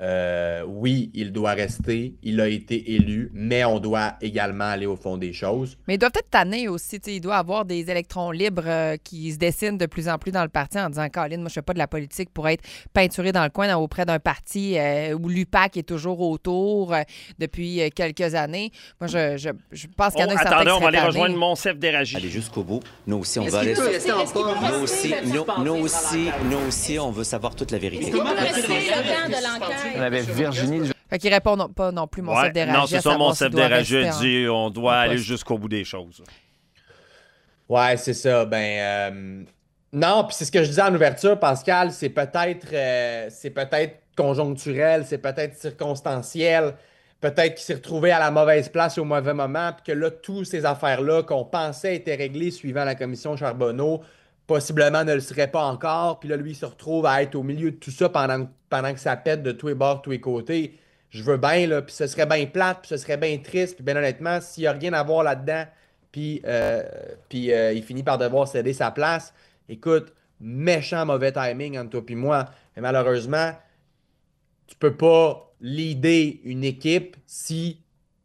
Euh, oui, il doit rester, il a été élu, mais on doit également aller au fond des choses. Mais il doit peut-être tanner aussi. Il doit avoir des électrons libres euh, qui se dessinent de plus en plus dans le parti en disant « Colin, moi, je fais pas de la politique pour être peinturé dans le coin dans, auprès d'un parti euh, où l'U P A C est toujours autour euh, depuis euh, quelques années. » Moi, je, je, je pense qu'il y en a oh, certains attendez, qui on va aller tannés. rejoindre Monsef Déragi. Aller jusqu'au bout. Nous aussi, on va aller... Nous aussi, nous, nous aussi, nous aussi, on veut savoir toute la vérité. Est-ce qu'on peut rester le temps de l'enquête? On avait Virginie... Fait qu'il répond non, pas non plus Monsef Ouais, Déragi. non, c'est ça, Monsef Déragi a en... dit on doit aller jusqu'au bout des choses. Ouais, c'est ça. Ben, euh, non, puis c'est ce que je disais en ouverture, Pascal, c'est peut-être euh, c'est peut-être conjoncturel, c'est peut-être circonstanciel, peut-être qu'il s'est retrouvé à la mauvaise place au mauvais moment, puis que là, toutes ces affaires-là qu'on pensait étaient réglées suivant la commission Charbonneau, possiblement ne le seraient pas encore, puis là, lui, il se retrouve à être au milieu de tout ça pendant, pendant que ça pète de tous les bords, de tous les côtés. Je veux bien, là, puis ce serait bien plate, puis ce serait bien triste, puis bien honnêtement, s'il n'y a rien à voir là-dedans, puis, euh, puis euh, il finit par devoir céder sa place. Écoute, méchant mauvais timing entre toi et moi. Mais malheureusement, tu peux pas leader une équipe si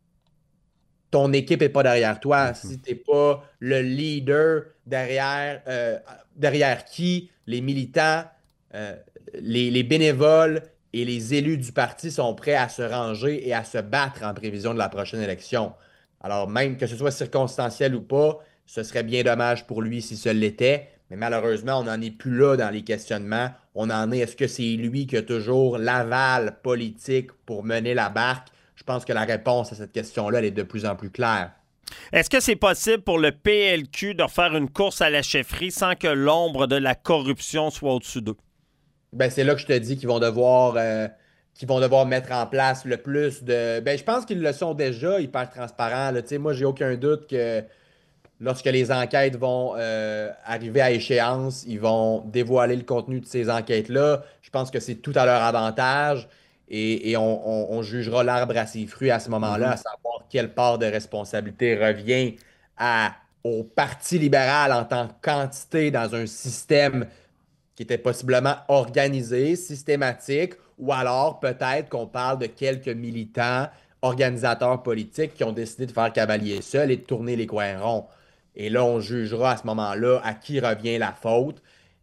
ton équipe n'est pas derrière toi, si tu n'es pas le leader derrière, euh, derrière qui les militants, euh, les, les bénévoles et les élus du parti sont prêts à se ranger et à se battre en prévision de la prochaine élection. Alors, même que ce soit circonstanciel ou pas, ce serait bien dommage pour lui si ce l'était. Mais malheureusement, on n'en est plus là dans les questionnements. On en est, est-ce que c'est lui qui a toujours l'aval politique pour mener la barque? Je pense que la réponse à cette question-là, elle est de plus en plus claire. Est-ce que c'est possible pour le P L Q de faire une course à la chefferie sans que l'ombre de la corruption soit au-dessus d'eux? Ben, c'est là que je te dis qu'ils vont devoir... Euh, qu'ils vont devoir mettre en place le plus de... Ben, je pense qu'ils le sont déjà hyper transparents. Là. Moi, j'ai aucun doute que lorsque les enquêtes vont euh, arriver à échéance, ils vont dévoiler le contenu de ces enquêtes-là. Je pense que c'est tout à leur avantage et, et on, on, on jugera l'arbre à ses fruits à ce moment-là, mm-hmm. à savoir quelle part de responsabilité revient à, au Parti libéral en tant qu'entité dans un système qui était possiblement organisé, systématique, ou alors peut-être qu'on parle de quelques militants, organisateurs politiques qui ont décidé de faire cavalier seul et de tourner les coins ronds. Et là, on jugera à ce moment-là à qui revient la faute.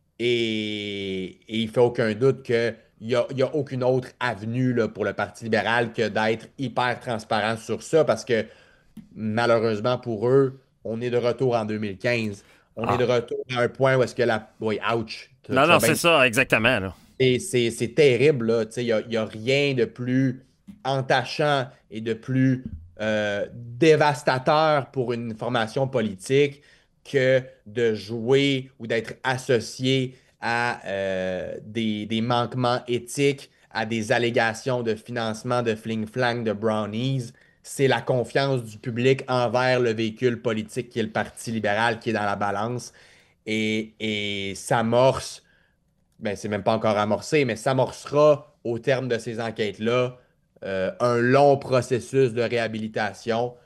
Et, et il ne fait aucun doute qu'il n'y a, a aucune autre avenue là, pour le Parti libéral que d'être hyper transparent sur ça parce que malheureusement pour eux, on est de retour en deux mille quinze. On ah. est de retour à un point où est-ce que la... Oui, ouch. Non, non, c'est ça, exactement. Là. Et c'est, c'est terrible, là. Il n'y a, y a rien de plus entachant et de plus euh, dévastateur pour une formation politique que de jouer ou d'être associé à euh, des, des manquements éthiques, à des allégations de financement de fling-flang de brownies. C'est la confiance du public envers le véhicule politique qui est le Parti libéral qui est dans la balance. Et, et s'amorce, ben c'est même pas encore amorcé, mais s'amorcera au terme de ces enquêtes-là euh, un long processus de réhabilitation.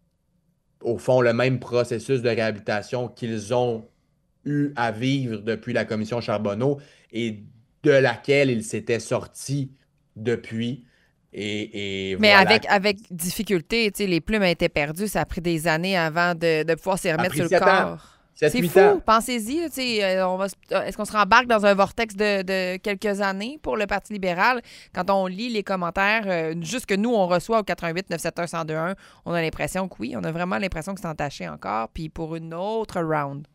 Au fond, le même processus de réhabilitation qu'ils ont eu à vivre depuis la commission Charbonneau et de laquelle ils s'étaient sortis depuis. Et, et Mais voilà. avec, avec difficulté, tu sais, les plumes étaient perdues. Ça a pris des années avant de, de pouvoir s'y remettre sur le corps. Ans. C'est fou, ans. Pensez-y. On va, est-ce qu'on se rembarque dans un vortex de, de quelques années pour le Parti libéral? Quand on lit les commentaires, euh, juste que nous, on reçoit au quatre un huit neuf sept un un zéro deux un, on a l'impression que oui, on a vraiment l'impression que c'est entaché encore, puis pour une autre round.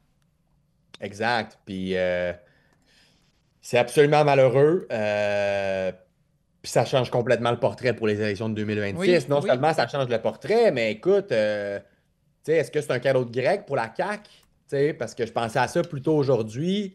Exact. Puis euh, c'est absolument malheureux. Euh, puis ça change complètement le portrait pour les élections de deux mille vingt-six. Oui, non oui. seulement ça change le portrait, mais écoute, euh, est-ce que c'est un cadeau de grec pour la C A Q? T'sais, parce que je pensais à ça plus tôt aujourd'hui.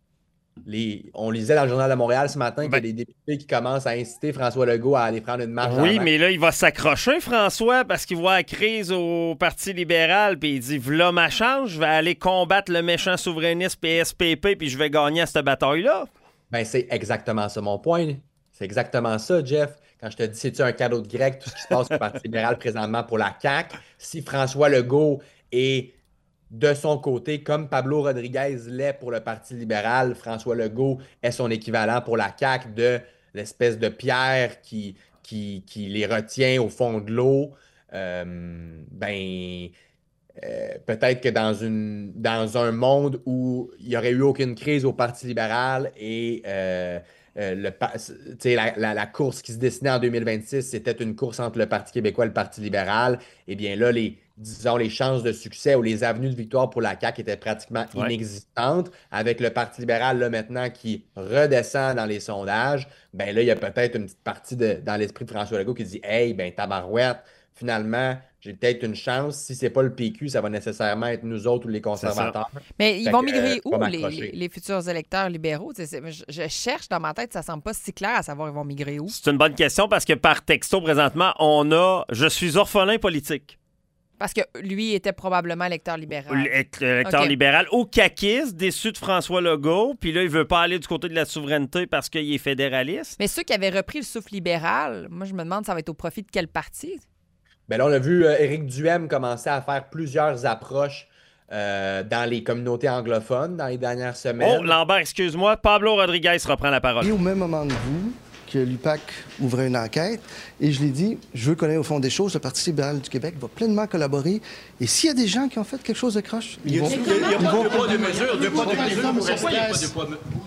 Les... On lisait dans le Journal de Montréal ce matin ben... qu'il y a des députés qui commencent à inciter François Legault à aller prendre une marche. Oui, mais là, il va s'accrocher, François, parce qu'il voit la crise au Parti libéral, puis il dit, v'là ma chance, je vais aller combattre le méchant souverainiste P S P P, puis je vais gagner à cette bataille-là. Ben, c'est exactement ça mon point. C'est exactement ça, Jeff. Quand je te dis, c'est-tu un cadeau de grec, tout ce qui se passe au Parti libéral présentement pour la C A Q, si François Legault est de son côté, comme Pablo Rodriguez l'est pour le Parti libéral, François Legault est son équivalent pour la C A Q de l'espèce de pierre qui, qui, qui les retient au fond de l'eau, euh, ben, euh, peut-être que dans, une, dans un monde où il n'y aurait eu aucune crise au Parti libéral et euh, euh, le, la, la, la course qui se dessinait en deux mille vingt-six, c'était une course entre le Parti québécois et le Parti libéral, eh bien là, les, disons, les chances de succès ou les avenues de victoire pour la C A Q étaient pratiquement ouais. inexistantes. Avec le Parti libéral, là, maintenant, qui redescend dans les sondages, ben là, il y a peut-être une petite partie de, dans l'esprit de François Legault qui dit « Hey, ben tabarouette, finalement, j'ai peut-être une chance. Si ce n'est pas le P Q, ça va nécessairement être nous autres ou les conservateurs. » Mais ils vont migrer euh, où, les, les futurs électeurs libéraux? Je, je cherche dans ma tête, ça ne semble pas si clair à savoir ils vont migrer où. C'est une bonne question parce que par texto, présentement, on a « Je suis orphelin politique ». Parce que lui était probablement électeur libéral. Électeur okay. libéral ou caquiste, déçu de François Legault. Puis là, il veut pas aller du côté de la souveraineté parce qu'il est fédéraliste. Mais ceux qui avaient repris le souffle libéral, moi, je me demande, ça va être au profit de quel parti? Bien là, on a vu euh, Éric Duhaime commencer à faire plusieurs approches euh, dans les communautés anglophones dans les dernières semaines. Oh, Lambert, excuse-moi. Pablo Rodriguez reprend la parole. Et au même moment que vous, que l'U P A C ouvrait une enquête, et je l'ai dit, je veux connaître au fond des choses, le Parti libéral du Québec va pleinement collaborer, et s'il y a des gens qui ont fait quelque chose de croche, ils vont... Il n'y a pas de mesures, il n'y a pas de mesures.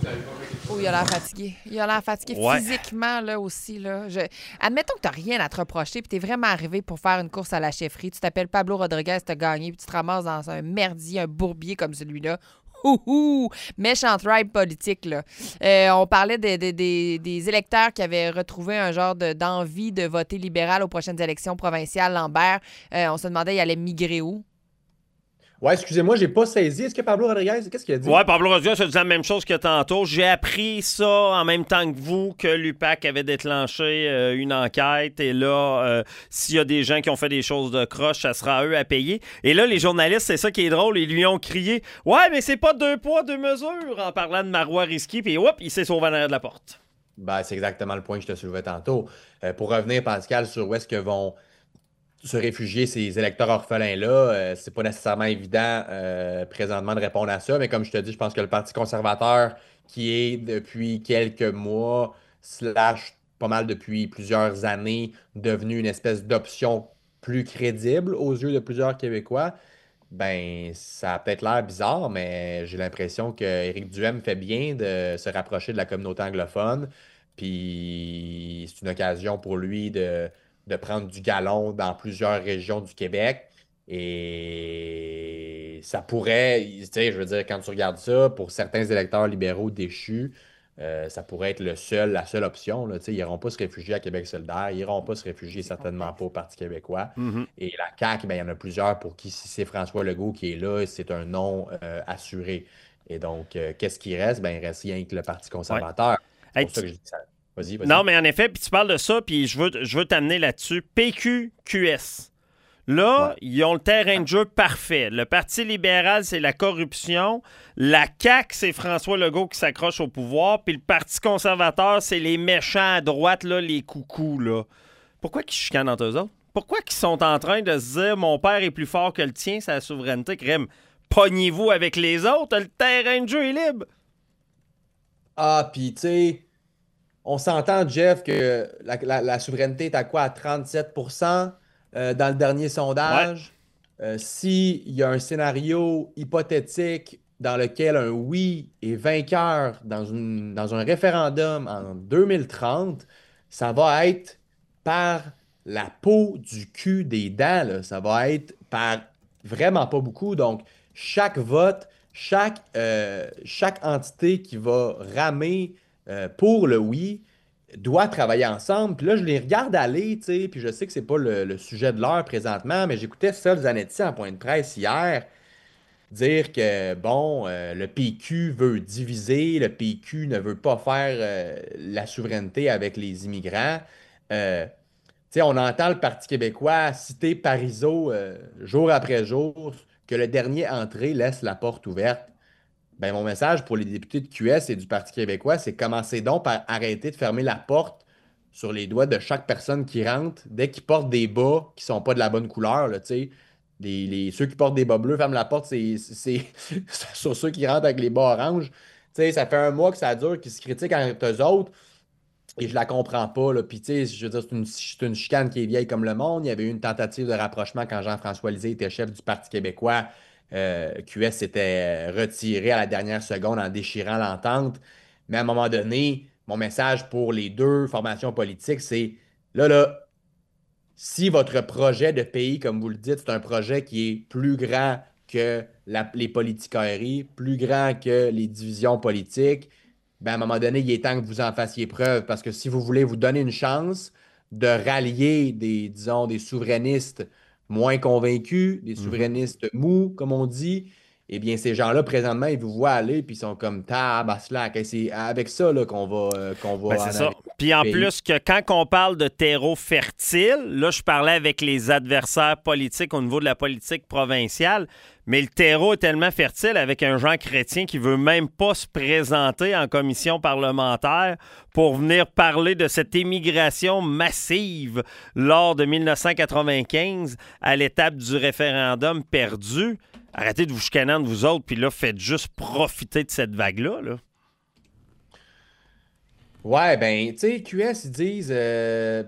Oh, il a l'air fatigué. Il a l'air fatigué ouais. physiquement, là, aussi, là. Je... Admettons que tu n'as rien à te reprocher, puis tu es vraiment arrivé pour faire une course à la chefferie, tu t'appelles Pablo Rodriguez, tu as gagné, puis tu te ramasses dans un merdier, un bourbier comme celui-là. Ouhou! Méchante ride politique, là. Euh, on parlait de, de, de, des électeurs qui avaient retrouvé un genre de, d'envie de voter libéral aux prochaines élections provinciales. Lambert, euh, on se demandait, il allait migrer où? Ouais, excusez-moi, j'ai pas saisi. Est-ce que Pablo Rodriguez, qu'est-ce qu'il a dit? Ouais, Pablo Rodriguez a dit la même chose que tantôt. J'ai appris ça en même temps que vous, que l'U P A C avait déclenché euh, une enquête. Et là, euh, s'il y a des gens qui ont fait des choses de croche, ça sera à eux à payer. Et là, les journalistes, c'est ça qui est drôle, ils lui ont crié « Ouais, mais c'est pas deux poids, deux mesures » en parlant de Marois Risky. Puis hop, il s'est sauvé en arrière de la porte. Ben, c'est exactement le point que je te soulevais tantôt. Euh, pour revenir, Pascal, sur où est-ce que vont se réfugier ces électeurs orphelins-là, euh, c'est pas nécessairement évident euh, présentement de répondre à ça, mais comme je te dis, je pense que le Parti conservateur, qui est depuis quelques mois, slash pas mal depuis plusieurs années, devenu une espèce d'option plus crédible aux yeux de plusieurs Québécois, ben ça a peut-être l'air bizarre, mais j'ai l'impression qu'Éric Duhaime fait bien de se rapprocher de la communauté anglophone, puis c'est une occasion pour lui de de prendre du galon dans plusieurs régions du Québec. Et ça pourrait, tu sais, je veux dire, quand tu regardes ça, pour certains électeurs libéraux déchus, euh, ça pourrait être le seul, la seule option. Là, tu sais, ils n'iront pas se réfugier à Québec solidaire, ils n'iront pas se réfugier certainement pas au Parti québécois. Mm-hmm. Et la C A Q, ben, il y en a plusieurs pour qui, si c'est François Legault qui est là, c'est un non euh, assuré. Et donc, euh, qu'est-ce qui reste? Ben, il reste rien que le Parti conservateur. Ouais. C'est pour hey, ça que je dis ça. Vas-y, vas-y. Non, mais en effet, puis tu parles de ça, puis je veux, je veux t'amener là-dessus. P Q Q S. Là, ouais. ils ont le terrain de jeu parfait. Le Parti libéral, c'est la corruption. La C A Q, c'est François Legault qui s'accroche au pouvoir. Puis le Parti conservateur, c'est les méchants à droite, là, les coucous, là. Pourquoi qu'ils chicanent entre eux autres? Pourquoi qu'ils sont en train de se dire « Mon père est plus fort que le tien, c'est la souveraineté. » Crème, pognez-vous avec les autres, le terrain de jeu est libre. Ah, puis tu sais... On s'entend, Jeff, que la, la, la souveraineté est à quoi? À trente-sept pour cent euh, dans le dernier sondage. Ouais. Euh, S'il y a un scénario hypothétique dans lequel un oui est vainqueur dans, une, dans un référendum en deux mille trente, ça va être par la peau du cul des dents. Là. Ça va être par vraiment pas beaucoup. Donc, chaque vote, chaque, euh, chaque entité qui va ramer Euh, pour le oui, doit travailler ensemble. Puis là, je les regarde aller, tu sais, puis je sais que c'est pas le, le sujet de l'heure présentement, mais j'écoutais Sol Zanetti en point de presse hier dire que, bon, euh, le P Q veut diviser, le P Q ne veut pas faire euh, la souveraineté avec les immigrants. Euh, tu sais, on entend le Parti québécois citer Parizeau euh, jour après jour que le dernier entré laisse la porte ouverte. Ben, mon message pour les députés de Q S et du Parti québécois, c'est commencer donc par arrêter de fermer la porte sur les doigts de chaque personne qui rentre dès qu'ils portent des bas qui ne sont pas de la bonne couleur. Là, les, les, ceux qui portent des bas bleus ferment la porte, c'est, c'est, c'est sur ceux qui rentrent avec les bas oranges. T'sais, ça fait un mois que ça dure, qu'ils se critiquent entre eux autres. Et je la comprends pas, là. Puis, tu sais, je veux dire, c'est une, c'est une chicane qui est vieille comme le monde. Il y avait eu une tentative de rapprochement quand Jean-François Lisée était chef du Parti québécois. Euh, Q S s'était retiré à la dernière seconde en déchirant l'entente. Mais à un moment donné, mon message pour les deux formations politiques, c'est là, là, si votre projet de pays, comme vous le dites, c'est un projet qui est plus grand que la- les politiqueries, plus grand que les divisions politiques, ben à un moment donné, il est temps que vous en fassiez preuve parce que si vous voulez vous donner une chance de rallier des, disons, des souverainistes moins convaincus, des souverainistes mous, comme on dit, eh bien, ces gens-là, présentement, ils vous voient aller puis ils sont comme tabaslac. Et c'est avec ça là, qu'on va, euh, qu'on va Ben, en c'est ça. arriver. Puis en Pays. plus que quand on parle de terreau fertile, là, je parlais avec les adversaires politiques au niveau de la politique provinciale, mais le terreau est tellement fertile avec un Jean Chrétien qui veut même pas se présenter en commission parlementaire pour venir parler de cette émigration massive lors de mille neuf cent quatre-vingt-quinze à l'étape du référendum perdu. Arrêtez de vous chicaner entre vous autres, puis là, faites juste profiter de cette vague-là, là. Ouais, ben, tu sais, Q S, ils disent. euh,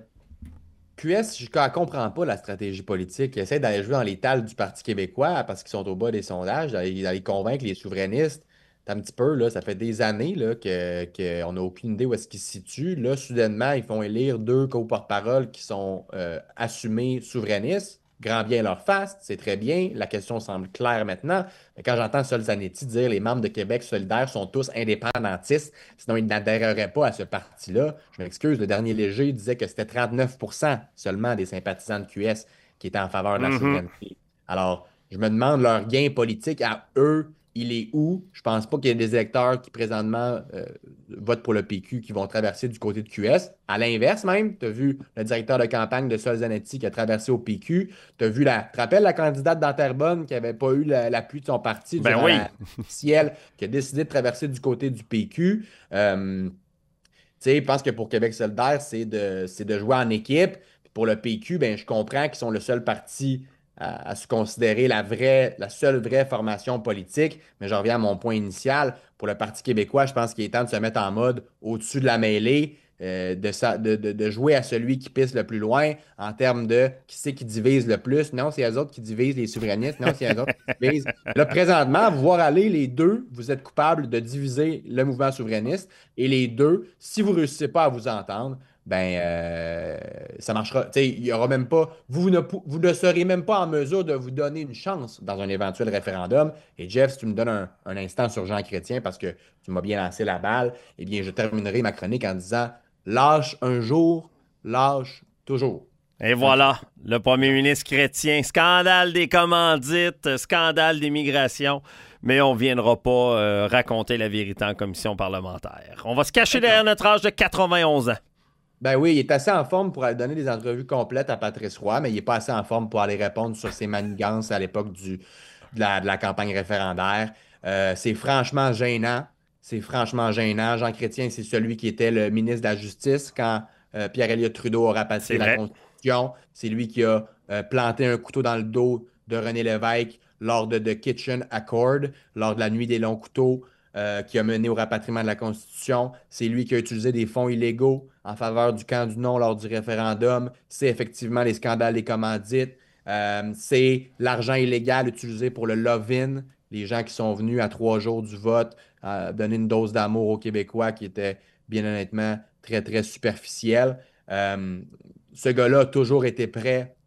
Q S, je ne comprends pas la stratégie politique. Ils essaient d'aller jouer dans les tales du Parti québécois parce qu'ils sont au bas des sondages, d'aller d'aller convaincre les souverainistes. C'est un petit peu, là, ça fait des années là, que, qu'on n'a aucune idée où est-ce qu'ils se situent. Là, soudainement, ils font élire deux co-porte-parole qui sont euh, assumés souverainistes. Grand bien leur face, c'est très bien. La question semble claire maintenant. Mais quand j'entends Sol Zanetti dire les membres de Québec solidaire sont tous indépendantistes, sinon ils n'adhéreraient pas à ce parti-là, je m'excuse, le dernier léger disait que c'était trente-neuf pour cent seulement des sympathisants de Q S qui étaient en faveur de la Mhm. souveraineté. Alors, je me demande leur gain politique à eux, il est où? Je pense pas qu'il y ait des électeurs qui présentement euh, votent pour le P Q qui vont traverser du côté de Q S. À l'inverse même, tu as vu le directeur de campagne de Sol Zanetti qui a traversé au P Q. Tu as vu la. Tu te rappelles la candidate d'Anterbonne qui n'avait pas eu la- l'appui de son parti Ben durant oui. la ciel, qui a décidé de traverser du côté du P Q. Euh, tu sais, je pense que pour Québec solidaire, c'est de, c'est de jouer en équipe. Puis pour le P Q, ben, je comprends qu'ils sont le seul parti à, à se considérer la vraie, la seule vraie formation politique. Mais je reviens à mon point initial. Pour le Parti québécois, je pense qu'il est temps de se mettre en mode au-dessus de la mêlée, euh, de, sa- de, de- de jouer à celui qui pisse le plus loin en termes de qui c'est qui divise le plus. Non, c'est eux autres qui divisent les souverainistes. Non, c'est eux autres qui divisent. Là, présentement, vous voir aller les deux, vous êtes coupables de diviser le mouvement souverainiste. Et les deux, si vous ne réussissez pas à vous entendre, ben euh, ça marchera. Tu sais, il y aura même pas. Vous ne, pou- vous ne serez même pas en mesure de vous donner une chance dans un éventuel référendum. Et Jeff, si tu me donnes un, un instant sur Jean Chrétien, parce que tu m'as bien lancé la balle, eh bien, je terminerai ma chronique en disant lâche un jour, lâche toujours. Et voilà, le premier ministre Chrétien. Scandale des commandites, scandale d'immigration. Mais on ne viendra pas euh, raconter la vérité en commission parlementaire. On va se cacher derrière notre âge de quatre-vingt-onze ans. Ben oui, il est assez en forme pour aller donner des entrevues complètes à Patrice Roy, mais il n'est pas assez en forme pour aller répondre sur ses manigances à l'époque du, de, la, de la campagne référendaire. Euh, c'est franchement gênant. C'est franchement gênant. Jean Chrétien, c'est celui qui était le ministre de la Justice quand euh, Pierre-Éliott Trudeau a rapatrié C'est la vrai. Constitution. C'est lui qui a euh, planté un couteau dans le dos de René Lévesque lors de The Kitchen Accord, lors de la nuit des longs couteaux. Euh, qui a mené au rapatriement de la Constitution. C'est lui qui a utilisé des fonds illégaux en faveur du camp du non lors du référendum. C'est effectivement les scandales des commandites. Euh, c'est l'argent illégal utilisé pour le love-in. Les gens qui sont venus à trois jours du vote euh, donner une dose d'amour aux Québécois qui était, bien honnêtement, très, très superficielle. Euh, ce gars-là a toujours été prêt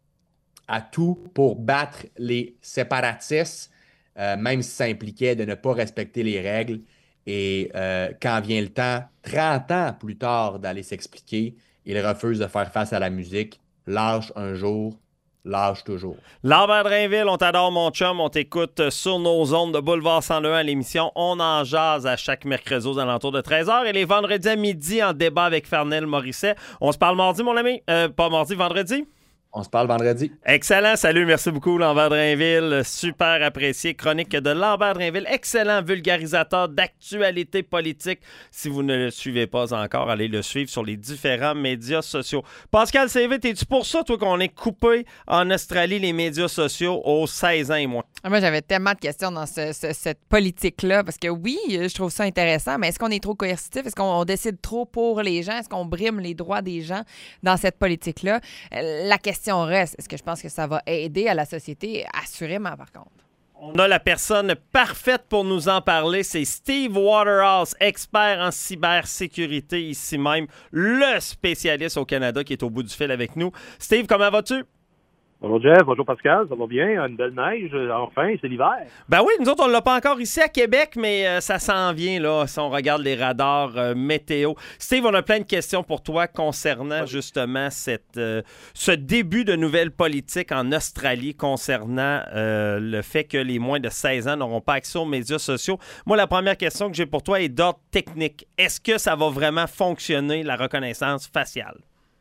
à tout pour battre les séparatistes. Euh, même si ça impliquait de ne pas respecter les règles. Et euh, quand vient le temps, trente ans plus tard, d'aller s'expliquer, il refuse de faire face à la musique. Lâche un jour, lâche toujours. Lambert Drainville, on t'adore, mon chum. On t'écoute sur nos ondes de Boulevard cent un à l'émission On en jase à chaque mercredi aux alentours de treize heures et les vendredis à midi en débat avec Fernel Morisset. On se parle mardi, mon ami? Euh, pas mardi, vendredi? On se parle vendredi. Excellent. Salut. Merci beaucoup, Lambert Drainville. Super apprécié. Chronique de Lambert Drainville. Excellent vulgarisateur d'actualité politique. Si vous ne le suivez pas encore, allez le suivre sur les différents médias sociaux. Pascal C V, t'es-tu pour ça, toi, qu'on ait coupé en Australie les médias sociaux aux seize ans et moins? Moi, j'avais tellement de questions dans ce, ce, cette politique-là, parce que oui, je trouve ça intéressant, mais est-ce qu'on est trop coercitif? Est-ce qu'on décide trop pour les gens? Est-ce qu'on brime les droits des gens dans cette politique-là? La question reste, est-ce que je pense que ça va aider à la société? Assurément, par contre. On a la personne parfaite pour nous en parler, c'est Steve Waterhouse, expert en cybersécurité ici même, le spécialiste au Canada qui est au bout du fil avec nous. Steve, comment vas-tu? Bonjour Jeff, bonjour Pascal, ça va bien? Une belle neige, enfin, c'est l'hiver. Ben oui, nous autres, on ne l'a pas encore ici à Québec, mais euh, ça s'en vient, là, si on regarde les radars euh, météo. Steve, on a plein de questions pour toi concernant justement cette, euh, ce début de nouvelle politique en Australie concernant euh, le fait que les moins de seize ans n'auront pas accès aux médias sociaux. Moi, la première question que j'ai pour toi est d'ordre technique. Est-ce que ça va vraiment fonctionner, la reconnaissance faciale?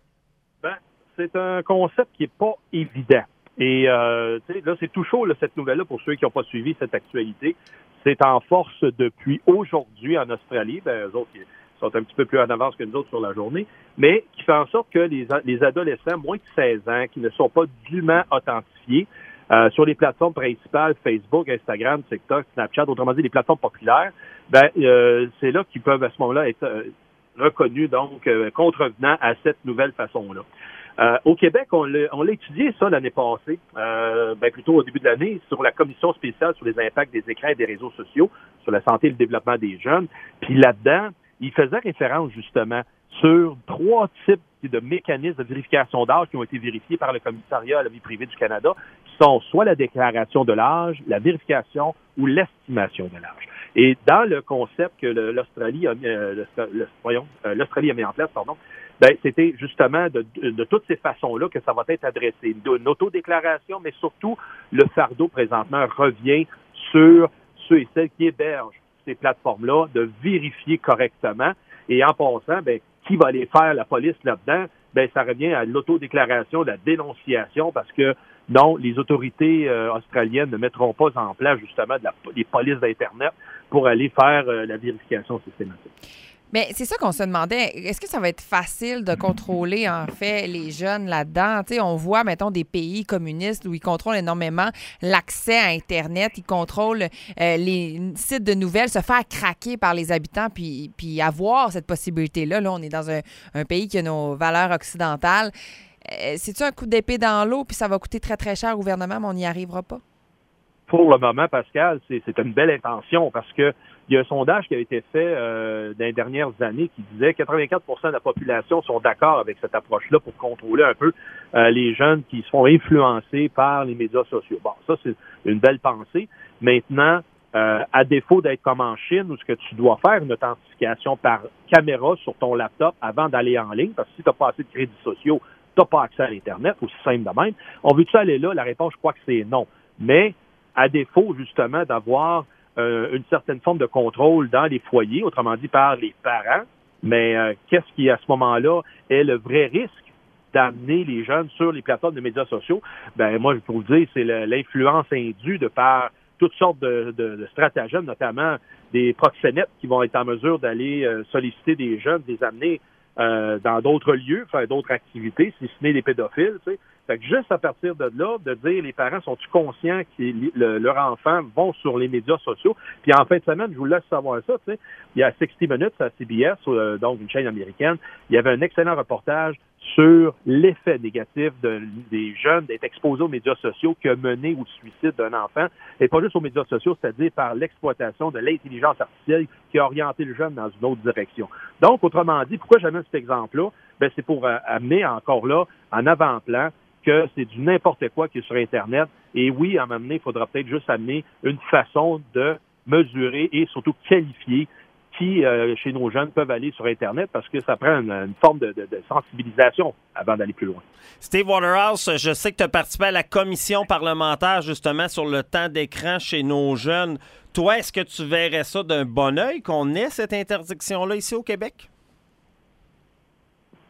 Ben, c'est un concept qui n'est pas évident. Et euh, là, c'est tout chaud, là, cette nouvelle-là, pour ceux qui n'ont pas suivi cette actualité. C'est en force depuis aujourd'hui en Australie. Ben, eux autres, ils sont un petit peu plus en avance que nous autres sur la journée, mais qui fait en sorte que les, les adolescents moins de seize ans, qui ne sont pas dûment authentifiés, euh, sur les plateformes principales, Facebook, Instagram, TikTok, Snapchat, autrement dit, les plateformes populaires, ben, euh, c'est là qu'ils peuvent à ce moment-là être euh, reconnus, donc, euh, contrevenant à cette nouvelle façon-là. Euh, au Québec, on l'a, on l'a étudié ça l'année passée, euh, ben plutôt au début de l'année, sur la commission spéciale sur les impacts des écrans et des réseaux sociaux, sur la santé et le développement des jeunes. Puis là-dedans, il faisait référence justement sur trois types de mécanismes de vérification d'âge qui ont été vérifiés par le Commissariat à la vie privée du Canada, qui sont soit la déclaration de l'âge, la vérification ou l'estimation de l'âge. Et dans le concept que le, l'Australie a mis, euh, le, le, voyons, euh, l'Australie a mis en place, pardon, ben, c'était justement de, de, de toutes ces façons-là que ça va être adressé. Une autodéclaration, mais surtout, le fardeau présentement revient sur ceux et celles qui hébergent ces plateformes-là, de vérifier correctement. Et en passant, ben, qui va aller faire la police là-dedans? Ben, ça revient à l'autodéclaration, la dénonciation, parce que non, les autorités euh, australiennes ne mettront pas en place justement de la, des polices d'Internet pour aller faire euh, la vérification systématique. Mais c'est ça qu'on se demandait. Est-ce que ça va être facile de contrôler, en fait, les jeunes là-dedans? Tu sais, on voit, mettons, des pays communistes où ils contrôlent énormément l'accès à Internet. Ils contrôlent euh, les sites de nouvelles, se faire craquer par les habitants, puis, puis avoir cette possibilité-là. Là, on est dans un, un pays qui a nos valeurs occidentales. Euh, c'est-tu un coup d'épée dans l'eau, puis ça va coûter très, très cher au gouvernement, mais on n'y arrivera pas? Pour le moment, Pascal, c'est, c'est une belle intention parce que il y a un sondage qui a été fait euh, dans les dernières années qui disait que quatre-vingt-quatre pour cent de la population sont d'accord avec cette approche-là pour contrôler un peu euh, les jeunes qui se font influencer par les médias sociaux. Bon, ça, c'est une belle pensée. Maintenant, euh, à défaut d'être comme en Chine où ce que tu dois faire une authentification par caméra sur ton laptop avant d'aller en ligne, parce que si tu n'as pas assez de crédits sociaux, tu n'as pas accès à l'Internet, aussi simple de même. On veut-tu aller là? La réponse, je crois que c'est non. Mais à défaut, justement, d'avoir euh, une certaine forme de contrôle dans les foyers, autrement dit par les parents, mais euh, qu'est-ce qui, à ce moment-là, est le vrai risque d'amener les jeunes sur les plateformes de médias sociaux? Ben moi, je peux vous dire, c'est le, l'influence indue de par toutes sortes de, de, de stratagèmes, notamment des proxénètes qui vont être en mesure d'aller euh, solliciter des jeunes, les amener euh, dans d'autres lieux, faire d'autres activités, si ce n'est des pédophiles, tu sais. Fait que juste à partir de là, de dire les parents sont-ils conscients que le, leurs enfants vont sur les médias sociaux? Puis en fin de semaine, je vous laisse savoir ça, tu sais, il y a sixty minutes à C B S, euh, donc une chaîne américaine, il y avait un excellent reportage sur l'effet négatif de, des jeunes d'être exposés aux médias sociaux qui a mené au suicide d'un enfant, et pas juste aux médias sociaux, c'est-à-dire par l'exploitation de l'intelligence artificielle qui a orienté le jeune dans une autre direction. Donc, autrement dit, pourquoi j'amène cet exemple-là? Ben, c'est pour euh, amener encore là, en avant-plan, que c'est du n'importe quoi qui est sur Internet. Et oui, à un moment donné, il faudra peut-être juste amener une façon de mesurer et surtout qualifier qui, euh, chez nos jeunes, peuvent aller sur Internet parce que ça prend une, une forme de, de, de sensibilisation avant d'aller plus loin. Steve Waterhouse, je sais que tu as participé à la commission parlementaire justement sur le temps d'écran chez nos jeunes. Toi, est-ce que tu verrais ça d'un bon œil qu'on ait cette interdiction-là ici au Québec?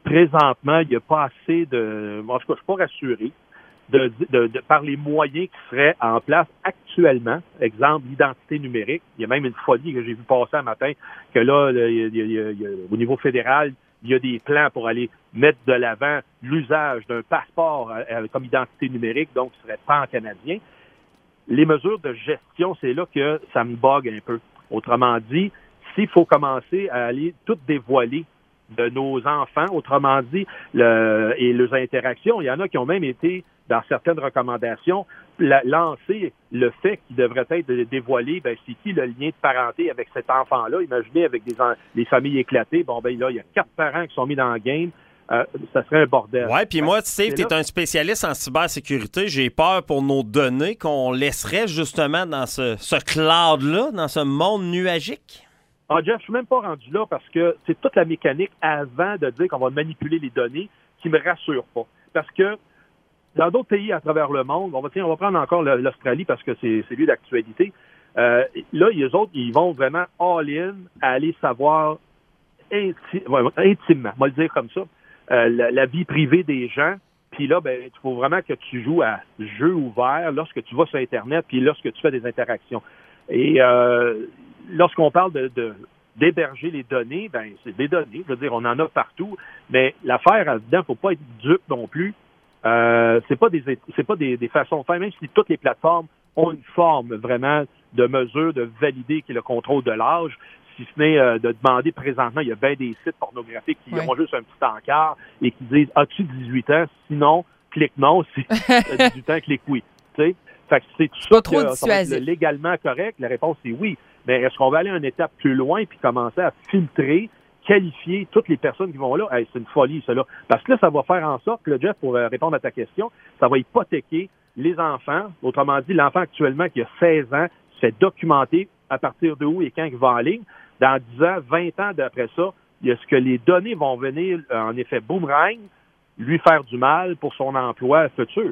présentement, il n'y a pas assez de... En tout cas, je ne suis pas rassuré de, de, de, par les moyens qui seraient en place actuellement. Exemple, l'identité numérique. Il y a même une folie que j'ai vu passer un matin, que là, il y a, il y a, il y a, au niveau fédéral, il y a des plans pour aller mettre de l'avant l'usage d'un passeport euh, comme identité numérique, donc qui serait pan-canadien. Les mesures de gestion, c'est là que ça me bug un peu. Autrement dit, s'il faut commencer à aller tout dévoiler de nos enfants, autrement dit, le, et leurs interactions, il y en a qui ont même été, dans certaines recommandations, la, lancer le fait qu'il devrait être dévoilé, ben, c'est qui le lien de parenté avec cet enfant-là. Imaginez avec des, des familles éclatées, bon, ben là, il y a quatre parents qui sont mis dans le game. Euh, ça serait un bordel. Oui, puis moi, Steve, tu es un spécialiste en cybersécurité. J'ai peur pour nos données qu'on laisserait justement dans ce, ce cloud-là, dans ce monde nuagique. Ah, Jeff, je suis même pas rendu là parce que c'est toute la mécanique avant de dire qu'on va manipuler les données qui me rassure pas. Parce que dans d'autres pays à travers le monde, on va, tiens, on va prendre encore l'Australie parce que c'est, c'est lui d'actualité. Euh, là, les autres, ils vont vraiment all-in à aller savoir inti- ouais, intimement, on va le dire comme ça, euh, la, la vie privée des gens. Puis là, ben, il faut vraiment que tu joues à jeu ouvert lorsque tu vas sur Internet puis lorsque tu fais des interactions. Et euh, lorsqu'on parle de, de d'héberger les données, ben c'est des données. Je veux dire, on en a partout, mais l'affaire là-dedans, faut pas être dupe non plus. Euh, c'est pas des c'est pas des, des façons de faire, même si toutes les plateformes ont une forme vraiment de mesure, de valider qui est le contrôle de l'âge, si ce n'est euh, de demander présentement, il y a bien des sites pornographiques qui ouais. ont juste un petit encart et qui disent as-tu dix-huit ans? Sinon, clique non, si tu as dix-huit ans, clique oui. Tu sais? Fait que c'est tout ça que ça va être légalement correct. La réponse est oui. Mais est-ce qu'on va aller une étape plus loin puis commencer à filtrer, qualifier toutes les personnes qui vont là? Hey, c'est une folie, ça là. Parce que là, ça va faire en sorte que, Jeff, pour répondre à ta question, ça va hypothéquer les enfants. Autrement dit, l'enfant actuellement qui a seize ans se fait documenter à partir de où et quand il va en ligne. Dans dix ans, vingt ans d'après ça, il y a ce que les données vont venir, en effet, boomerang, lui faire du mal pour son emploi futur.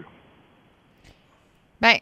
Bien,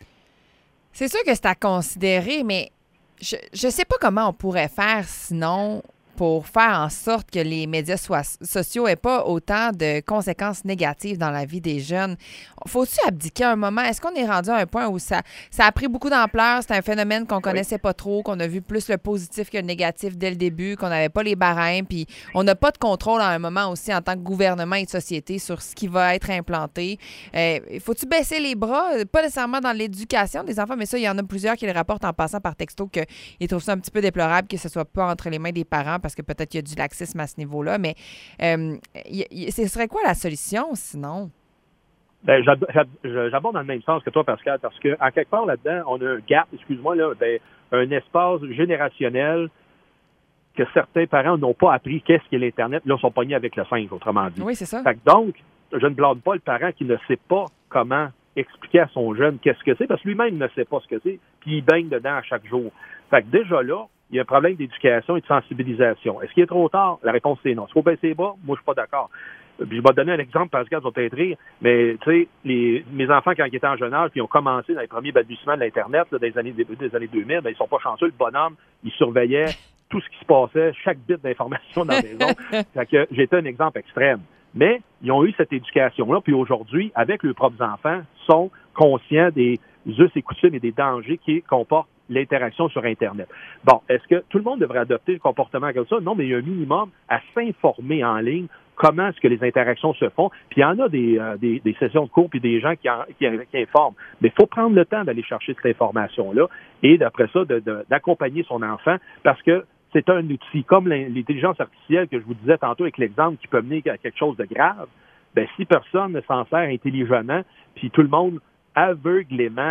c'est sûr que c'est à considérer, mais je ne sais pas comment on pourrait faire sinon pour faire en sorte que les médias soient, sociaux n'aient pas autant de conséquences négatives dans la vie des jeunes. Faut-tu abdiquer un moment? Est-ce qu'on est rendu à un point où ça, ça a pris beaucoup d'ampleur? C'est un phénomène qu'on connaissait oui. pas trop, qu'on a vu plus le positif que le négatif dès le début, qu'on n'avait pas les barèmes, puis on n'a pas de contrôle à un moment aussi en tant que gouvernement et de société sur ce qui va être implanté. Euh, faut-tu baisser les bras? Pas nécessairement dans l'éducation des enfants, mais ça, il y en a plusieurs qui le rapportent en passant par texto qu'ils trouvent ça un petit peu déplorable que ce soit pas entre les mains des parents parce que peut-être qu'il y a du laxisme à ce niveau-là, mais euh, y, y, ce serait quoi la solution sinon? Ben, j'aborde dans le même sens que toi, Pascal, parce que en quelque part là-dedans, on a un gap, excuse-moi, là, ben, un espace générationnel que certains parents n'ont pas appris qu'est-ce qu'est l'Internet. Là, ils sont pognés avec le singe, autrement dit. Oui, c'est ça. Fait que donc, je ne blâme pas le parent qui ne sait pas comment expliquer à son jeune qu'est-ce que c'est, parce que lui-même ne sait pas ce que c'est, puis il baigne dedans à chaque jour. Fait que déjà là, il y a un problème d'éducation et de sensibilisation. Est-ce qu'il est trop tard? La réponse, c'est non. Est-ce qu'il faut baisser les bas? Moi, je suis pas d'accord. Puis je vais te donner un exemple, Pascal, ça va peut-être rire, mais tu sais, les, mes enfants, quand ils étaient en jeune âge, puis ils ont commencé dans les premiers balbutiements de l'Internet, là, des années, début des années deux mille, ben, ils sont pas chanceux. Le bonhomme, il surveillait tout ce qui se passait, chaque bit d'information dans la maison. Fait que j'ai été un exemple extrême. Mais ils ont eu cette éducation-là, puis aujourd'hui, avec leurs propres enfants, sont conscients des us et coutumes et des dangers qui comportent l'interaction sur Internet. Bon, est-ce que tout le monde devrait adopter le comportement comme ça? Non, mais il y a un minimum à s'informer en ligne comment est-ce que les interactions se font. Puis il y en a des, euh, des, des sessions de cours puis des gens qui, en, qui, qui informent. Mais il faut prendre le temps d'aller chercher cette information-là et d'après ça, de, de, d'accompagner son enfant parce que c'est un outil comme l'intelligence artificielle que je vous disais tantôt avec l'exemple qui peut mener à quelque chose de grave. Bien, si personne ne s'en sert intelligemment, puis tout le monde aveuglément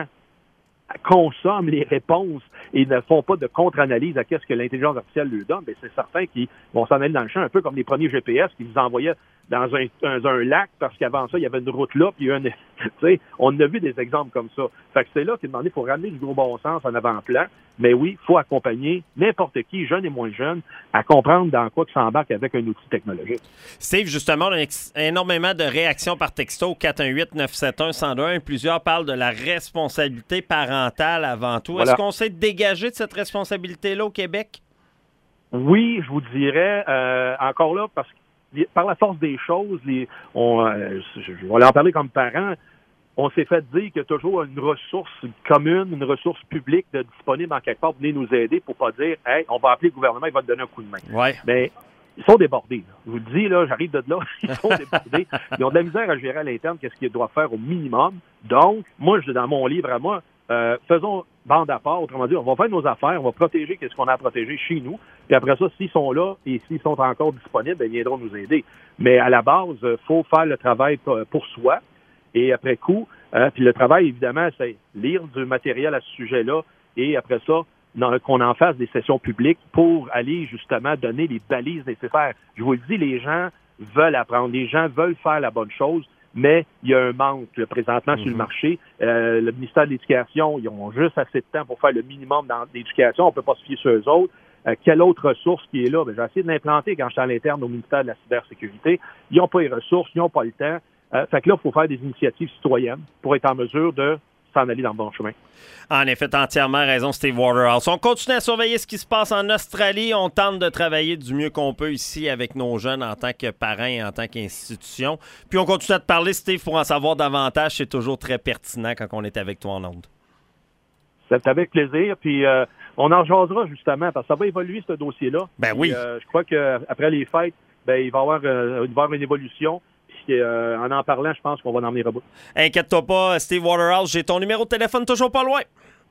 consomment les réponses et ne font pas de contre-analyse à ce que l'intelligence artificielle leur donne, bien, c'est certain qu'ils vont s'en aller dans le champ, un peu comme les premiers G P S qui vous envoyaient dans un, un, un lac parce qu'avant ça, il y avait une route là, puis une, tu sais, on a vu des exemples comme ça. Fait que c'est là qu'il demandé, il faut ramener du gros bon sens en avant-plan, mais oui, il faut accompagner n'importe qui, jeune et moins jeune, à comprendre dans quoi il s'embarque avec un outil technologique. Steve, justement, on a ex- énormément de réactions par texto au quatre un huit neuf sept un un zéro un. Plusieurs parlent de la responsabilité parentale avant tout. Voilà. Est-ce qu'on s'est dégagé de cette responsabilité-là au Québec? Oui, je vous dirais, euh, encore là, parce que par la force des choses, les, on, euh, je, je vais en parler comme parent, on s'est fait dire qu'il y a toujours une ressource commune, une ressource publique de disponible en quelque part pour venir nous aider pour pas dire « Hey, on va appeler le gouvernement, il va te donner un coup de main. Ouais. » Mais ils sont débordés. Là. Je vous le dis, là, j'arrive de là, ils sont débordés. Ils ont de la misère à gérer à l'interne qu'est-ce qu'ils doivent faire au minimum. Donc, moi, je dans mon livre à moi, euh, faisons bande à part, autrement dit, on va faire nos affaires, on va protéger ce qu'on a à protéger chez nous. Puis après ça, s'ils sont là et s'ils sont encore disponibles, ben, ils viendront nous aider. Mais à la base, il faut faire le travail pour soi. Et après coup, euh, puis le travail, évidemment, c'est lire du matériel à ce sujet-là et après ça, dans, qu'on en fasse des sessions publiques pour aller justement donner les balises nécessaires. Je vous le dis, les gens veulent apprendre, les gens veulent faire la bonne chose, mais il y a un manque là, présentement mm-hmm. sur le marché. Euh, le ministère de l'Éducation, ils ont juste assez de temps pour faire le minimum dans l'éducation. On ne peut pas se fier sur eux autres. Euh, quelle autre ressource qui est là? Ben, j'ai essayé de l'implanter quand j'étais à l'interne au ministère de la cybersécurité. Ils n'ont pas les ressources, ils n'ont pas le temps. Euh, fait que là, il faut faire des initiatives citoyennes pour être en mesure de s'en aller dans le bon chemin. En effet, t'as entièrement raison, Steve Waterhouse. On continue à surveiller ce qui se passe en Australie. On tente de travailler du mieux qu'on peut ici avec nos jeunes en tant que parents et en tant qu'institution. Puis on continue à te parler, Steve, pour en savoir davantage. C'est toujours très pertinent quand on est avec toi en ondes. C'est avec plaisir. Puis euh, on en jasera justement parce que ça va évoluer, ce dossier-là. Ben oui. Puis, euh, je crois qu'après les fêtes, ben, il va y avoir, euh, il va y avoir une évolution. Puis euh, en en parlant, je pense qu'on va en emmener à bout. Inquiète-toi pas, Steve Waterhouse, j'ai ton numéro de téléphone toujours pas loin.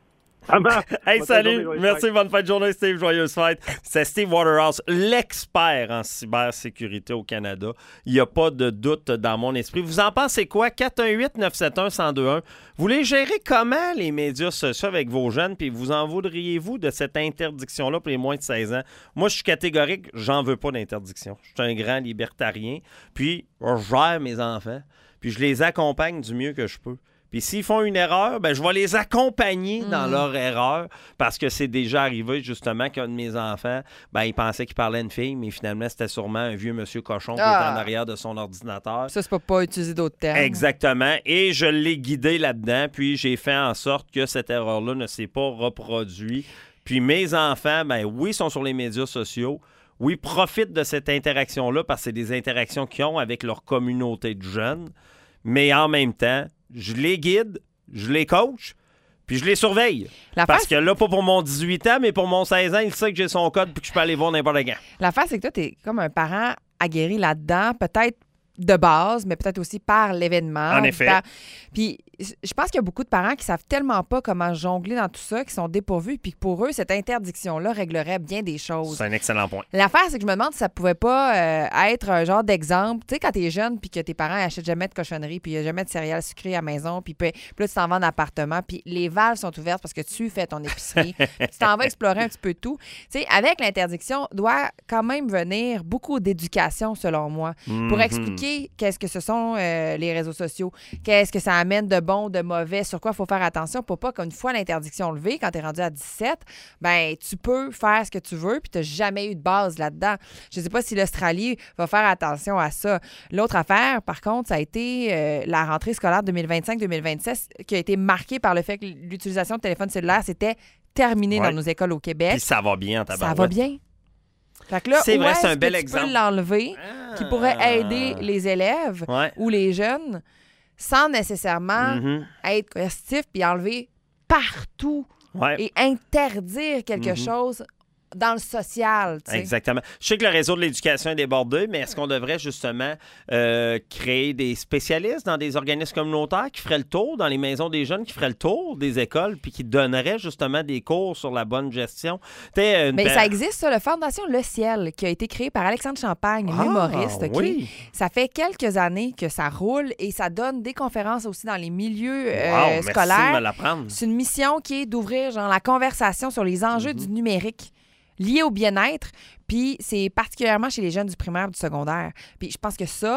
Ah ben, hey, salut! Journée, Merci, fête. Bonne fête de journée, Steve. Joyeuse fête. C'est Steve Waterhouse, l'expert en cybersécurité au Canada. Il n'y a pas de doute dans mon esprit. Vous en pensez quoi? quatre un huit neuf sept un un zéro deux un. Vous les gérez comment, les médias sociaux, avec vos jeunes? Puis vous en voudriez-vous de cette interdiction-là pour les moins de seize ans? Moi, je suis catégorique, j'en veux pas d'interdiction. Je suis un grand libertarien. Puis, je gère mes enfants. Puis, je les accompagne du mieux que je peux. Puis s'ils font une erreur, ben je vais les accompagner mmh. dans leur erreur parce que c'est déjà arrivé justement qu'un de mes enfants, ben il pensait qu'il parlait à une fille, mais finalement c'était sûrement un vieux monsieur cochon qui ah. était en arrière de son ordinateur. Ça, c'est pas pas utiliser d'autres termes. Exactement. Et je l'ai guidé là-dedans, puis j'ai fait en sorte que cette erreur-là ne s'est pas reproduite. Puis mes enfants, ben oui, sont sur les médias sociaux. Oui, profitent de cette interaction-là parce que c'est des interactions qu'ils ont avec leur communauté de jeunes. Mais en même temps, je les guide, je les coach, puis je les surveille. La Parce face... que là, pas pour mon dix-huit ans, mais pour mon seize ans, il sait que j'ai son code puis que je peux aller voir n'importe quand. L'affaire, c'est que toi, t'es comme un parent aguerri là-dedans, peut-être de base, mais peut-être aussi par l'événement. En effet. Par... Puis je pense qu'il y a beaucoup de parents qui savent tellement pas comment jongler dans tout ça, qui sont dépourvus, puis que pour eux, cette interdiction-là réglerait bien des choses. C'est un excellent point. L'affaire, c'est que je me demande si ça pouvait pas euh, être un genre d'exemple. Tu sais, quand t'es jeune, puis que tes parents achètent jamais de cochonneries, puis il n'y a jamais de céréales sucrées à la maison, puis, puis là, tu t'en vas en appartement, puis les valves sont ouvertes parce que tu fais ton épicerie, puis tu t'en vas explorer un petit peu tout. Tu sais, avec l'interdiction, doit quand même venir beaucoup d'éducation, selon moi, mm-hmm. pour expliquer qu'est-ce que ce sont euh, les réseaux sociaux, qu'est-ce que ça amène de bon, de mauvais, sur quoi il faut faire attention pour pas qu'une fois l'interdiction levée, quand tu es rendu à dix-sept, ben tu peux faire ce que tu veux puis tu n'as jamais eu de base là-dedans. Je ne sais pas si l'Australie va faire attention à ça. L'autre affaire, par contre, ça a été euh, la rentrée scolaire deux mille vingt-cinq deux mille vingt-six qui a été marquée par le fait que l'utilisation de téléphone cellulaire s'était terminée ouais. dans nos écoles au Québec. Puis ça va bien, tabarouette. Ça va bien. Fait que là, c'est vrai, c'est un que bel tu exemple. peux l'enlever, ah. qui pourrait aider les élèves ouais. ou les jeunes sans nécessairement mm-hmm. être coercitif puis enlever partout ouais. et interdire quelque mm-hmm. chose dans le social. T'sais. Exactement. Je sais que le réseau de l'éducation est débordé, mais est-ce qu'on devrait justement euh, créer des spécialistes dans des organismes communautaires qui feraient le tour, dans les maisons des jeunes, qui feraient le tour des écoles, puis qui donneraient justement des cours sur la bonne gestion? Une... Mais ça existe, ça, la Fondation Le Ciel, qui a été créée par Alexandre Champagne, ah, humoriste. Okay? Oui. Ça fait quelques années que ça roule et ça donne des conférences aussi dans les milieux euh, wow, scolaires. Merci de me l'apprendre. C'est une mission qui est d'ouvrir genre, la conversation sur les enjeux mm-hmm. du numérique liés au bien-être, puis c'est particulièrement chez les jeunes du primaire et du secondaire. Puis je pense que ça,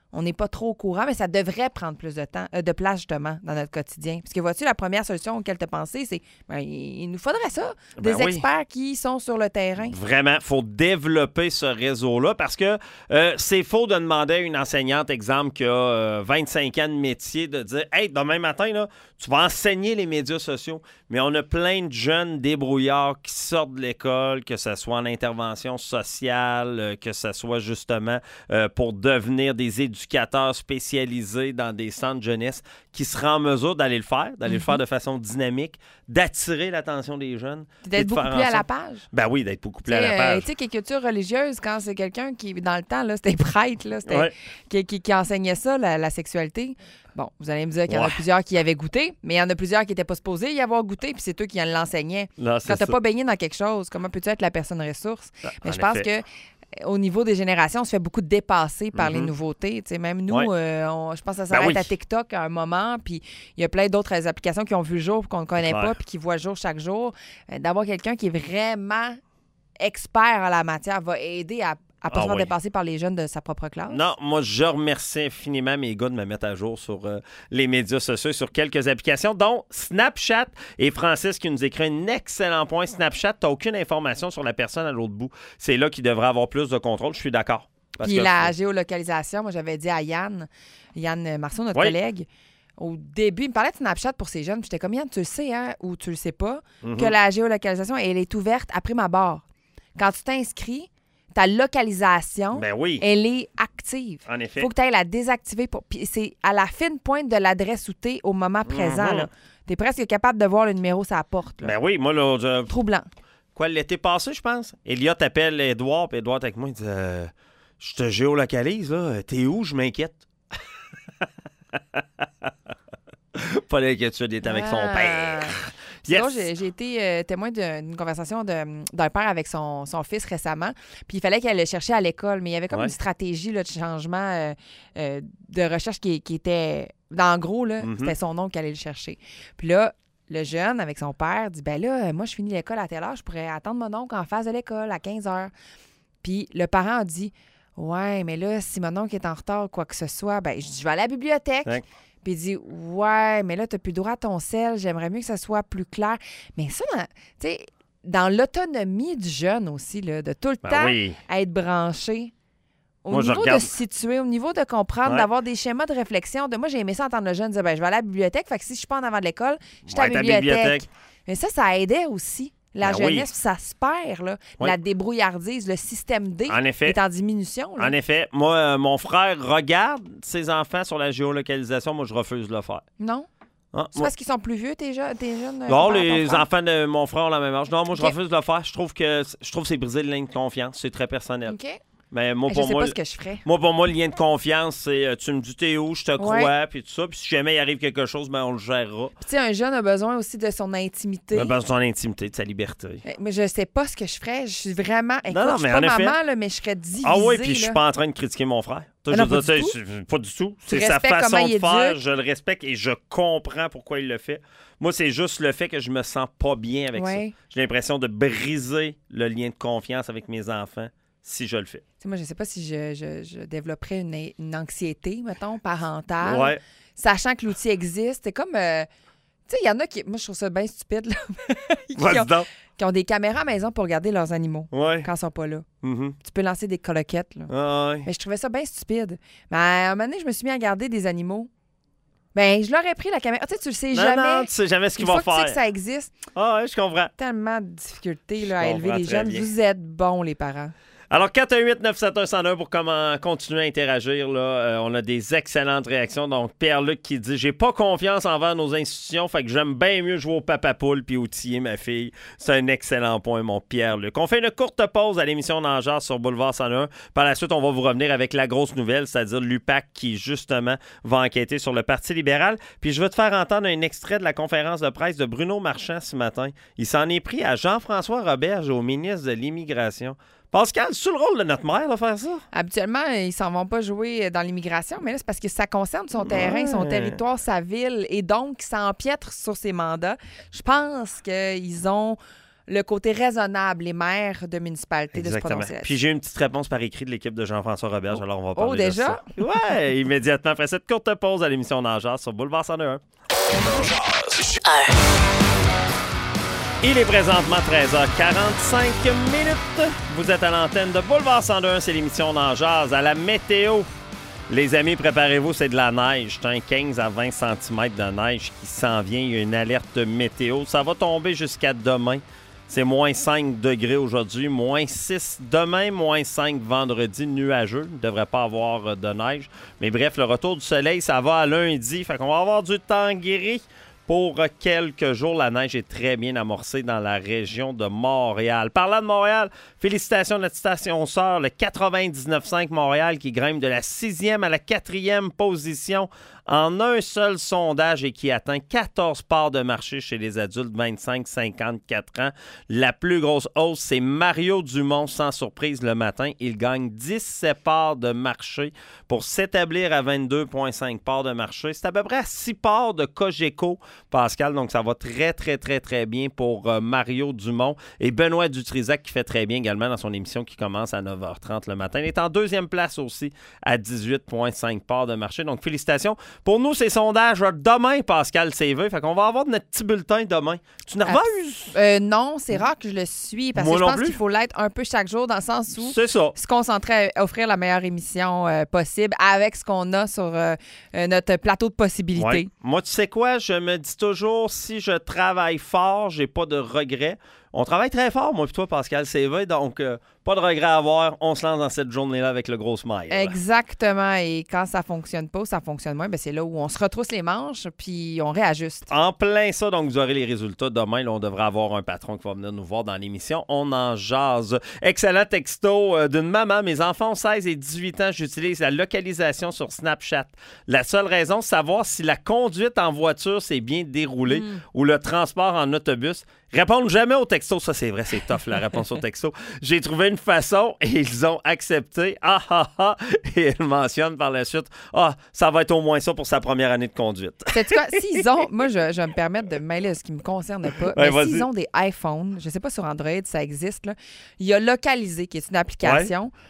on n'est pas trop au courant, mais ça devrait prendre plus de temps, euh, de place, justement, dans notre quotidien. Parce que, vois-tu, la première solution auquel tu as pensé, c'est ben, il nous faudrait ça. Des Ben oui. experts qui sont sur le terrain. Vraiment, il faut développer ce réseau-là parce que euh, c'est faux de demander à une enseignante, exemple, qui a euh, vingt-cinq ans de métier, de dire « Hey, demain matin, là, tu vas enseigner les médias sociaux. » Mais on a plein de jeunes débrouillards qui sortent de l'école, que ce soit en intervention sociale, euh, que ce soit justement euh, pour devenir des éducateurs éducateurs spécialisés dans des centres jeunesse qui seraient en mesure d'aller le faire, d'aller mm-hmm. le faire de façon dynamique, d'attirer l'attention des jeunes. D'être beaucoup plus à la page. Ben oui, d'être beaucoup plus t'sais, à la page. Euh, tu sais, culture religieuse, quand c'est quelqu'un qui, dans le temps, là, c'était prêtre, là, c'était, ouais. qui, qui, qui enseignait ça, la, la sexualité. Bon, vous allez me dire qu'il y en a ouais. plusieurs qui y avaient goûté, mais il y en a plusieurs qui n'étaient pas supposés y avoir goûté, puis c'est eux qui en l'enseignaient. Non, quand tu n'as pas baigné dans quelque chose, comment peux-tu être la personne ressource? Ah, mais je pense effet. que au niveau des générations, on se fait beaucoup dépasser par mm-hmm. les nouveautés. T'sais, même nous, ouais. euh, on, je pense que ça s'arrête ben oui. à TikTok à un moment, puis il y a plein d'autres applications qui ont vu le jour qu'on ne connaît ouais. pas, puis qui voient le jour chaque jour. Euh, d'avoir quelqu'un qui est vraiment expert en la matière va aider à à pas se faire oui. dépasser par les jeunes de sa propre classe. Non, moi, je remercie infiniment mes gars de me mettre à jour sur euh, les médias sociaux, sur quelques applications, dont Snapchat. Et Francis qui nous écrit un excellent point. Snapchat, tu n'as aucune information sur la personne à l'autre bout. C'est là qu'il devrait avoir plus de contrôle. Je suis d'accord. Puis la faut... géolocalisation, moi, j'avais dit à Yann, Yann Marceau, notre oui. collègue, au début, il me parlait de Snapchat pour ces jeunes. Puis j'étais comme, Yann, tu le sais, hein, ou tu le sais pas, mm-hmm. que la géolocalisation, elle est ouverte après ma barre. Quand tu t'inscris, ta localisation, ben oui. elle est active. En effet. Il faut que tu ailles la désactiver. Pour... Puis c'est à la fine pointe de l'adresse où tu es au moment présent. Mm-hmm. Tu es presque capable de voir le numéro sur la porte. Là. Ben oui, moi, là... Je... Troublant. Quoi, l'été passé, je pense? Elliot appelle Edouard, puis Edouard avec moi, il dit euh, je te géolocalise, là. T'es où? Je m'inquiète. Pas l'inquiétude, il était avec ah. son père. Yes. Sinon, j'ai, j'ai été euh, témoin d'une conversation de, d'un père avec son, son fils récemment. Puis il fallait qu'elle le cherchait à l'école, mais il y avait comme ouais. une stratégie là, de changement euh, euh, de recherche qui, qui était... En gros, là, mm-hmm. c'était son oncle qui allait le chercher. Puis là, le jeune, avec son père, dit « Ben là, moi, je finis l'école à telle heure, je pourrais attendre mon oncle en face de l'école à quinze heures. » Puis le parent a dit « Ouais, mais là, si mon oncle est en retard ou quoi que ce soit, ben je dis, je vais à la bibliothèque. Ouais. » Puis il dit « Ouais, mais là, tu n'as plus droit à ton sel. J'aimerais mieux que ça soit plus clair. » Mais ça, tu sais, dans l'autonomie du jeune aussi, là, de tout le ben temps oui. être branché, au moi, niveau de se situer, au niveau de comprendre, ouais. d'avoir des schémas de réflexion. De, moi, j'ai aimé ça entendre le jeune dire ben, « Je vais aller à la bibliothèque. » Fait que si je suis pas en avant de l'école, je suis ouais, à la bibliothèque. bibliothèque. Mais ça, ça aidait aussi. La ben jeunesse, oui. ça se perd, là. Oui. La débrouillardise, le système D en effet. est en diminution. Là. En effet. Moi, euh, mon frère regarde ses enfants sur la géolocalisation. Moi, je refuse de le faire. Non? Ah, c'est moi... parce qu'ils sont plus vieux, tes, je... tes jeunes? Non, les enfants de mon frère ont la même âge. Non, moi, je okay. refuse de le faire. Je trouve que je trouve que c'est briser le lien de confiance. C'est très personnel. OK. Mais moi, pour je sais moi, pas ce que je ferais. Moi, pour moi, le lien de confiance, c'est euh, tu me dis t'es où, je te crois, ouais. puis tout ça. Puis si jamais il arrive quelque chose, ben on le gérera. Puis tu sais, un jeune a besoin aussi de son intimité. Il a besoin de son intimité, de sa liberté. Mais je sais pas ce que je ferais. Je suis vraiment... Écoute, non, non, je suis mais pas effet... maman, là, mais je serais divisée. Ah oui, puis je suis pas en train de critiquer mon frère. Ah non, pas, dire, du tout. pas du tout. Tu c'est sa façon de faire. Éduque. Je le respecte et je comprends pourquoi il le fait. Moi, c'est juste le fait que je me sens pas bien avec ouais. ça. J'ai l'impression de briser le lien de confiance avec mes enfants si je le fais. T'sais, moi, je ne sais pas si je, je, je développerais une, une anxiété, mettons, parentale, ouais. sachant que l'outil existe. C'est comme... Euh, tu sais, il y en a qui... Moi, je trouve ça bien stupide, là. qui, ont, qui ont des caméras à la maison pour regarder leurs animaux ouais. quand ils sont pas là. Mm-hmm. Tu peux lancer des coloquettes, là. Ah, ouais. Mais je trouvais ça bien stupide. Mais à un moment donné, je me suis mis à regarder des animaux. Ben, je l'aurais pris, la caméra. Tu sais, tu le sais non, jamais. Non, tu sais jamais ce qu'il va faire. Une fois que tu sais que ça existe. Ah ouais, je comprends. Tellement de difficultés là, à élever les jeunes. Bien. Vous êtes bons, les parents. Alors, quatre un huit neuf sept un zéro un pour comment continuer à interagir. Là, euh, on a des excellentes réactions. Donc, Pierre-Luc qui dit « J'ai pas confiance envers nos institutions, fait que j'aime bien mieux jouer au papa-poule puis outiller ma fille. » C'est un excellent point, mon Pierre-Luc. On fait une courte pause à l'émission d'Angers sur Boulevard cent un. Par la suite, on va vous revenir avec la grosse nouvelle, c'est-à-dire l'U P A C qui, justement, va enquêter sur le Parti libéral. Puis je vais te faire entendre un extrait de la conférence de presse de Bruno Marchand ce matin. Il s'en est pris à Jean-François Roberge, au ministre de l'Immigration. Pascal, c'est-tu le rôle de notre mère de faire ça? Habituellement, ils s'en vont pas jouer dans l'immigration, mais là, c'est parce que ça concerne son terrain, ouais. son territoire, sa ville, et donc, ça empiètre sur ses mandats. Je pense qu'ils ont le côté raisonnable, les maires de municipalités, de se prononcer là-dessus. Puis j'ai une petite réponse par écrit de l'équipe de Jean-François Roberge, alors on va parler oh, de déjà? ça. Ouais, immédiatement après cette courte pause à l'émission On en jase sur Boulevard cent deux un. On en jase. Il est présentement treize heures quarante-cinq minutes. Vous êtes à l'antenne de Boulevard cent deux un, c'est l'émission On en jase. À la météo, les amis, préparez-vous, c'est de la neige. C'est un quinze à vingt centimètres de neige qui s'en vient. Il y a une alerte météo. Ça va tomber jusqu'à demain. C'est moins cinq degrés aujourd'hui, moins six demain, moins cinq vendredi, nuageux. Il ne devrait pas avoir de neige. Mais bref, le retour du soleil, ça va à lundi. Fait qu'on va avoir du temps gris. Pour quelques jours, la neige est très bien amorcée dans la région de Montréal. Parlant de Montréal, félicitations de notre station sœur, le quatre-vingt-dix-neuf virgule cinq Montréal qui grimpe de la sixième à la quatrième position en un seul sondage et qui atteint quatorze parts de marché chez les adultes vingt-cinq à cinquante-quatre ans. La plus grosse hausse, c'est Mario Dumont, sans surprise le matin. Il gagne dix-sept parts de marché pour s'établir à vingt-deux virgule cinq parts de marché. C'est à peu près à six parts de Cogeco, Pascal. Donc, ça va très, très, très, très bien pour euh, Mario Dumont. Et Benoît Dutrisac qui fait très bien également dans son émission qui commence à neuf heures trente le matin. Il est en deuxième place aussi à dix-huit virgule cinq parts de marché. Donc, félicitations. Pour nous, c'est sondage demain, Pascal C V. Fait qu'on va avoir notre petit bulletin demain. Tu es nerveuse? Euh, non, c'est rare que je le suis parce Moi que je non pense plus. qu'il faut l'être un peu chaque jour dans le sens où c'est ça. se concentrer à offrir la meilleure émission euh, possible avec ce qu'on a sur euh, euh, notre plateau de possibilités. Ouais. Moi, tu sais quoi? Je me dis toujours, si je travaille fort, j'ai pas de regrets. On travaille très fort, moi et toi, Pascal C V, donc euh, pas de regret à avoir. On se lance dans cette journée-là avec le gros smile. Exactement. Et quand ça fonctionne pas ou ça fonctionne moins, ben c'est là où on se retrousse les manches puis on réajuste. En plein ça, donc vous aurez les résultats. Demain, là, on devrait avoir un patron qui va venir nous voir dans l'émission. On en jase. Excellent texto euh, d'une maman. Mes enfants ont seize et dix-huit ans. J'utilise la localisation sur Snapchat. La seule raison, c'est savoir si la conduite en voiture s'est bien déroulée mm. ou le transport en autobus. Répondre jamais au texto. Ça, c'est vrai, c'est tough, la réponse au texto. J'ai trouvé une façon et ils ont accepté. Ah, ah, ah. Et elle mentionne par la suite, ah, ça va être au moins ça pour sa première année de conduite. Sais-tu quoi? S'ils ont, moi, je, je vais me permettre de me mêler à ce qui ne me concerne pas, ouais, mais s'ils ont des iPhones, je ne sais pas sur Android, ça existe, là, il y a Localisé, qui est une application. Ouais.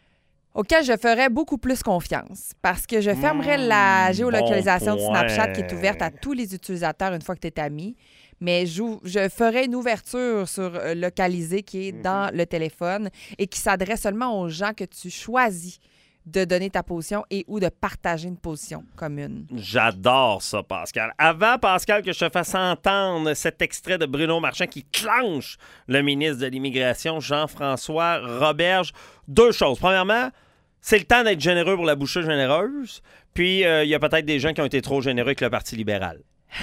Auquel je ferais beaucoup plus confiance parce que je fermerais mmh, la géolocalisation bon de Snapchat qui est ouverte à tous les utilisateurs une fois que tu es ami. Mais je, je ferais une ouverture sur euh, Localisé qui est mmh. dans le téléphone et qui s'adresse seulement aux gens que tu choisis de donner ta position et ou de partager une position commune. J'adore ça, Pascal. Avant, Pascal, que je te fasse entendre cet extrait de Bruno Marchand qui clenche le ministre de l'Immigration, Jean-François Roberge, deux choses. Premièrement, c'est le temps d'être généreux pour la bouchée généreuse. Puis, il euh, y a peut-être des gens qui ont été trop généreux avec le Parti libéral.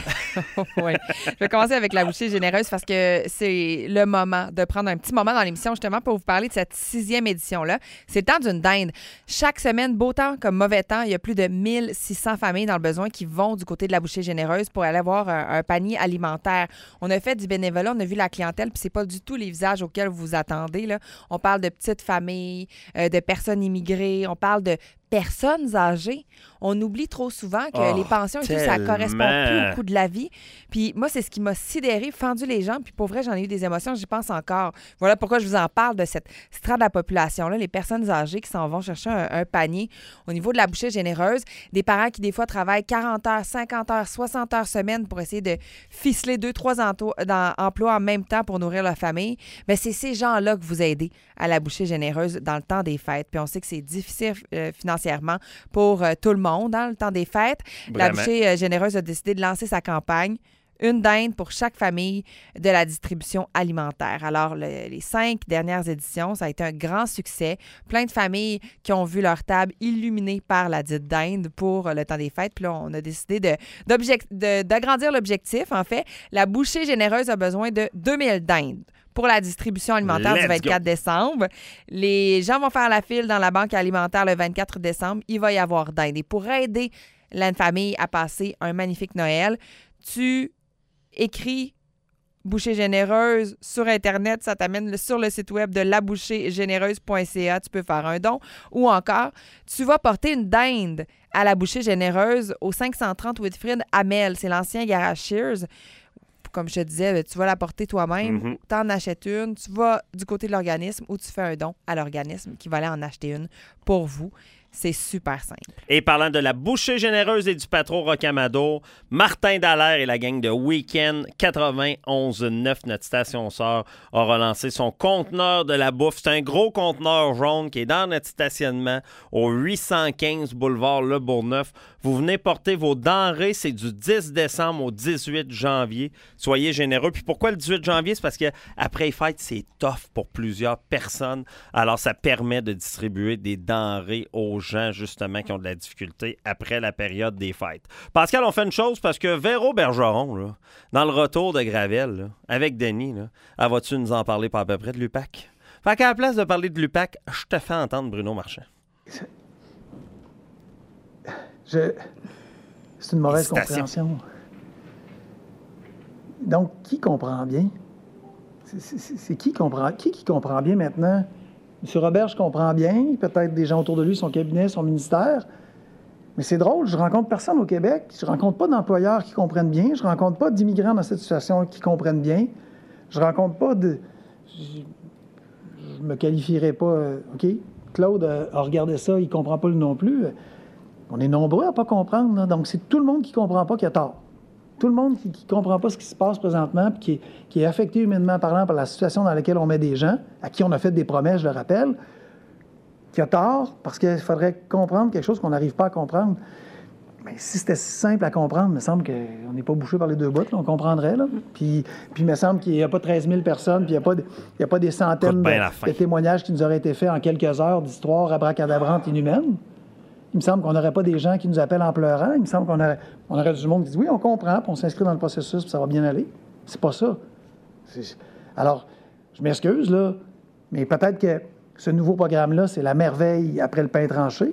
Oui. Je vais commencer avec la bouchée généreuse parce que c'est le moment de prendre un petit moment dans l'émission justement pour vous parler de cette sixième édition-là. C'est le temps d'une dinde. Chaque semaine, beau temps comme mauvais temps, il y a plus de mille six cents familles dans le besoin qui vont du côté de la bouchée généreuse pour aller avoir un, un panier alimentaire. On a fait du bénévolat, on a vu la clientèle, puis c'est pas du tout les visages auxquels vous vous attendez, là. On parle de petites familles, euh, de personnes immigrées, on parle de personnes âgées. On oublie trop souvent que oh, les pensions et tout, ça correspond plus au coût de la vie. Puis moi, c'est ce qui m'a sidéré, fendu les jambes. Puis pour vrai, j'en ai eu des émotions, j'y pense encore. Voilà pourquoi je vous en parle de cette strate de la population-là, les personnes âgées qui s'en vont chercher un, un panier au niveau de la bouchée généreuse. Des parents qui, des fois, travaillent quarante heures, cinquante heures, soixante heures semaine pour essayer de ficeler deux, trois ento- dans, emplois en même temps pour nourrir leur famille. Bien, c'est ces gens-là que vous aidez à la bouchée généreuse dans le temps des fêtes. Puis on sait que c'est difficile euh, financièrement pour euh, tout le monde dans le temps des fêtes. Vraiment. La bouchée euh, généreuse a décidé de lancer sa campagne. Une dinde pour chaque famille de la distribution alimentaire. Alors, le, les cinq dernières éditions, ça a été un grand succès. Plein de familles qui ont vu leur table illuminée par la dite dinde pour le temps des fêtes. Puis là, on a décidé de, de, d'agrandir l'objectif. En fait, la bouchée généreuse a besoin de deux mille dindes pour la distribution alimentaire Let's du vingt-quatre go. Décembre. Les gens vont faire la file dans la banque alimentaire le vingt-quatre décembre. Il va y avoir dinde. Et pour aider la famille à passer un magnifique Noël, tu écris bouchée généreuse sur Internet, ça t'amène sur le site web de la bouchée généreuse point c a. Tu peux faire un don. Ou encore, tu vas porter une dinde à la bouchée généreuse au cinq cent trente Whitfield Amel. C'est l'ancien garage Sears. comme je te disais, tu vas la porter toi-même, Mm-hmm. tu en achètes une, tu vas du côté de l'organisme ou tu fais un don à l'organisme qui va aller en acheter une pour vous. C'est super simple. Et parlant de la bouchée généreuse et du patron Rocamadour, Martin Dallaire et la gang de Week-end quatre-vingt-onze neuf, notre station sœur, a relancé son conteneur de la bouffe. C'est un gros conteneur jaune qui est dans notre stationnement au huit cent quinze boulevard Le Bourgneuf. Vous venez porter vos denrées, c'est du dix décembre au dix-huit janvier. Soyez généreux. Puis pourquoi le dix-huit janvier? C'est parce qu'après les fêtes, c'est tough pour plusieurs personnes. Alors, ça permet de distribuer des denrées aux gens, justement, qui ont de la difficulté après la période des fêtes. Pascal, on fait une chose parce que Véro Bergeron, là, dans le retour de Gravel, là, avec Denis, là, elle va-tu nous en parler pas à peu près de l'U P A C? Fait qu'à la place de parler de l'U P A C, je te fais entendre Bruno Marchand. Je... C'est une mauvaise Hésitation. compréhension. Donc, qui comprend bien? C'est, c'est, c'est qui comprend qui qui comprend bien maintenant? M. Roberge comprend bien, peut-être des gens autour de lui, son cabinet, son ministère. Mais c'est drôle, je rencontre personne au Québec. Je rencontre pas d'employeurs qui comprennent bien. Je rencontre pas d'immigrants dans cette situation qui comprennent bien. Je rencontre pas de... Je, je me qualifierais pas... euh, OK, Claude euh, a regardé ça, il comprend pas le non plus. On est nombreux à pas comprendre, là. Donc, c'est tout le monde qui comprend pas qui a tort. Tout le monde qui ne comprend pas ce qui se passe présentement puis qui est, qui est affecté humainement parlant par la situation dans laquelle on met des gens, à qui on a fait des promesses, je le rappelle, qui a tort parce qu'il faudrait comprendre quelque chose qu'on n'arrive pas à comprendre. Mais si c'était si simple à comprendre, il me semble qu'on n'est pas bouché par les deux bouts, là, on comprendrait. Là. Puis, puis il me semble qu'il n'y a pas treize mille personnes, puis il n'y a, pas de- il y a pas des centaines de, de témoignages qui nous auraient été faits en quelques heures d'histoire abracadabrantes inhumaines. Il me semble qu'on n'aurait pas des gens qui nous appellent en pleurant. Il me semble qu'on aurait, on aurait du monde qui dit « Oui, on comprend, puis on s'inscrit dans le processus, puis ça va bien aller. » C'est pas ça. C'est... Alors, je m'excuse, là, mais peut-être que ce nouveau programme-là, c'est la merveille après le pain tranché.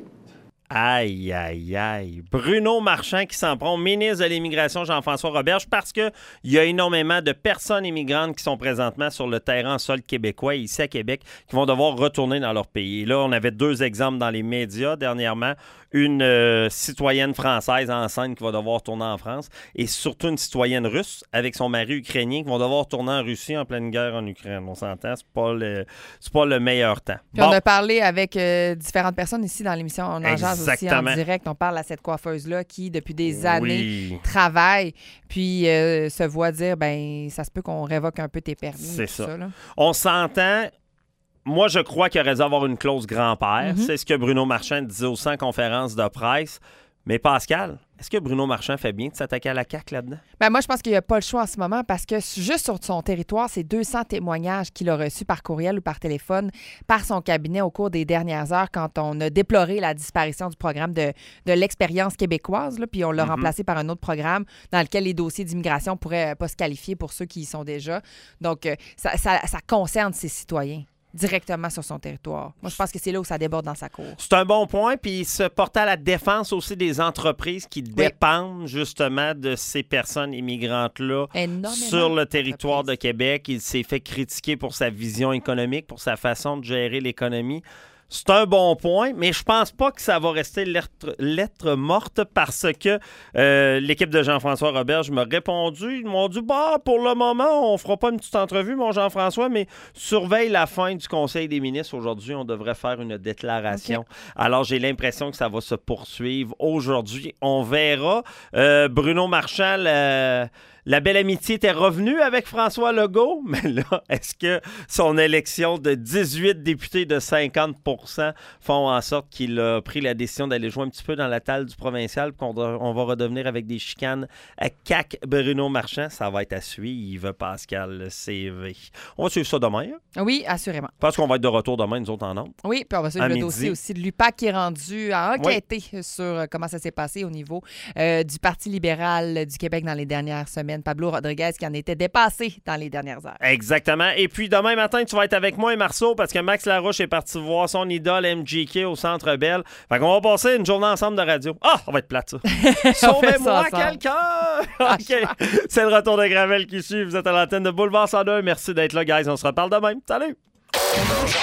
Aïe, aïe, aïe. Bruno Marchand qui s'en prend au ministre de l'Immigration, Jean-François Roberge, parce qu'il y a énormément de personnes immigrantes qui sont présentement sur le terrain en sol québécois, ici à Québec, qui vont devoir retourner dans leur pays. Et là, on avait deux exemples dans les médias dernièrement. Une euh, citoyenne française enceinte qui va devoir retourner en France et surtout une citoyenne russe avec son mari ukrainien qui vont devoir retourner en Russie en pleine guerre en Ukraine. On s'entend, c'est pas le, c'est pas le meilleur temps. Puis on a parlé avec euh, différentes personnes ici dans l'émission. On en jase aussi en Exactement. direct. On parle à cette coiffeuse-là qui, depuis des années, Oui. travaille puis euh, se voit dire, ben ça se peut qu'on révoque un peu tes permis. C'est tout ça. ça là. On s'entend. Moi, je crois qu'il aurait dû avoir une clause grand-père. Mm-hmm. C'est ce que Bruno Marchand disait aux cent conférences de presse. Mais Pascal, est-ce que Bruno Marchand fait bien de s'attaquer à la C A Q là-dedans? Ben moi, je pense qu'il n'y a pas le choix en ce moment parce que juste sur son territoire, c'est deux cents témoignages qu'il a reçus par courriel ou par téléphone par son cabinet au cours des dernières heures quand on a déploré la disparition du programme de, de l'expérience québécoise. Là, puis on l'a Mm-hmm. remplacé par un autre programme dans lequel les dossiers d'immigration ne pourraient pas se qualifier pour ceux qui y sont déjà. Donc, euh, ça, ça, ça concerne ses citoyens directement sur son territoire. Moi, je pense que c'est là où ça déborde dans sa cour. C'est un bon point, puis se porter à la défense aussi des entreprises qui dépendent justement de ces personnes immigrantes-là Énormément sur le territoire de Québec. Il s'est fait critiquer pour sa vision économique, pour sa façon de gérer l'économie. C'est un bon point, mais je pense pas que ça va rester lettre, lettre morte parce que euh, l'équipe de Jean-François Roberge m'a répondu. Ils m'ont dit bah, pour le moment, on fera pas une petite entrevue, mon Jean-François, mais surveille la fin du Conseil des ministres. Aujourd'hui, on devrait faire une déclaration. Okay. Alors, j'ai l'impression que ça va se poursuivre aujourd'hui. On verra. Euh, Bruno Marchand, le... La belle amitié était revenue avec François Legault, mais là, est-ce que son élection de dix-huit députés de cinquante pour cent font en sorte qu'il a pris la décision d'aller jouer un petit peu dans la talle du provincial, qu'on on va redevenir avec des chicanes à C A C Bruno Marchand? Ça va être à suivre, Pascal C V. On va suivre ça demain. Hein? Oui, assurément. Parce qu'on va être de retour demain, nous autres, en nombre. Oui, puis on va suivre à le midi. dossier aussi de l'U P A C qui est rendu à enquêter oui. sur comment ça s'est passé au niveau euh, du Parti libéral du Québec dans les dernières semaines. Pablo Rodriguez qui en était dépassé dans les dernières heures. Exactement. Et puis demain matin, tu vas être avec moi et Marceau parce que Max Larouche est parti voir son idole M G K au Centre Bell. Fait qu'on va passer une journée ensemble de radio. Ah, ça va être plate, ça. Sauvez-moi quelqu'un! OK. C'est le retour de Gravel qui suit. Vous êtes à l'antenne de Boulevard cent deux. Merci d'être là, guys. On se reparle demain. Salut!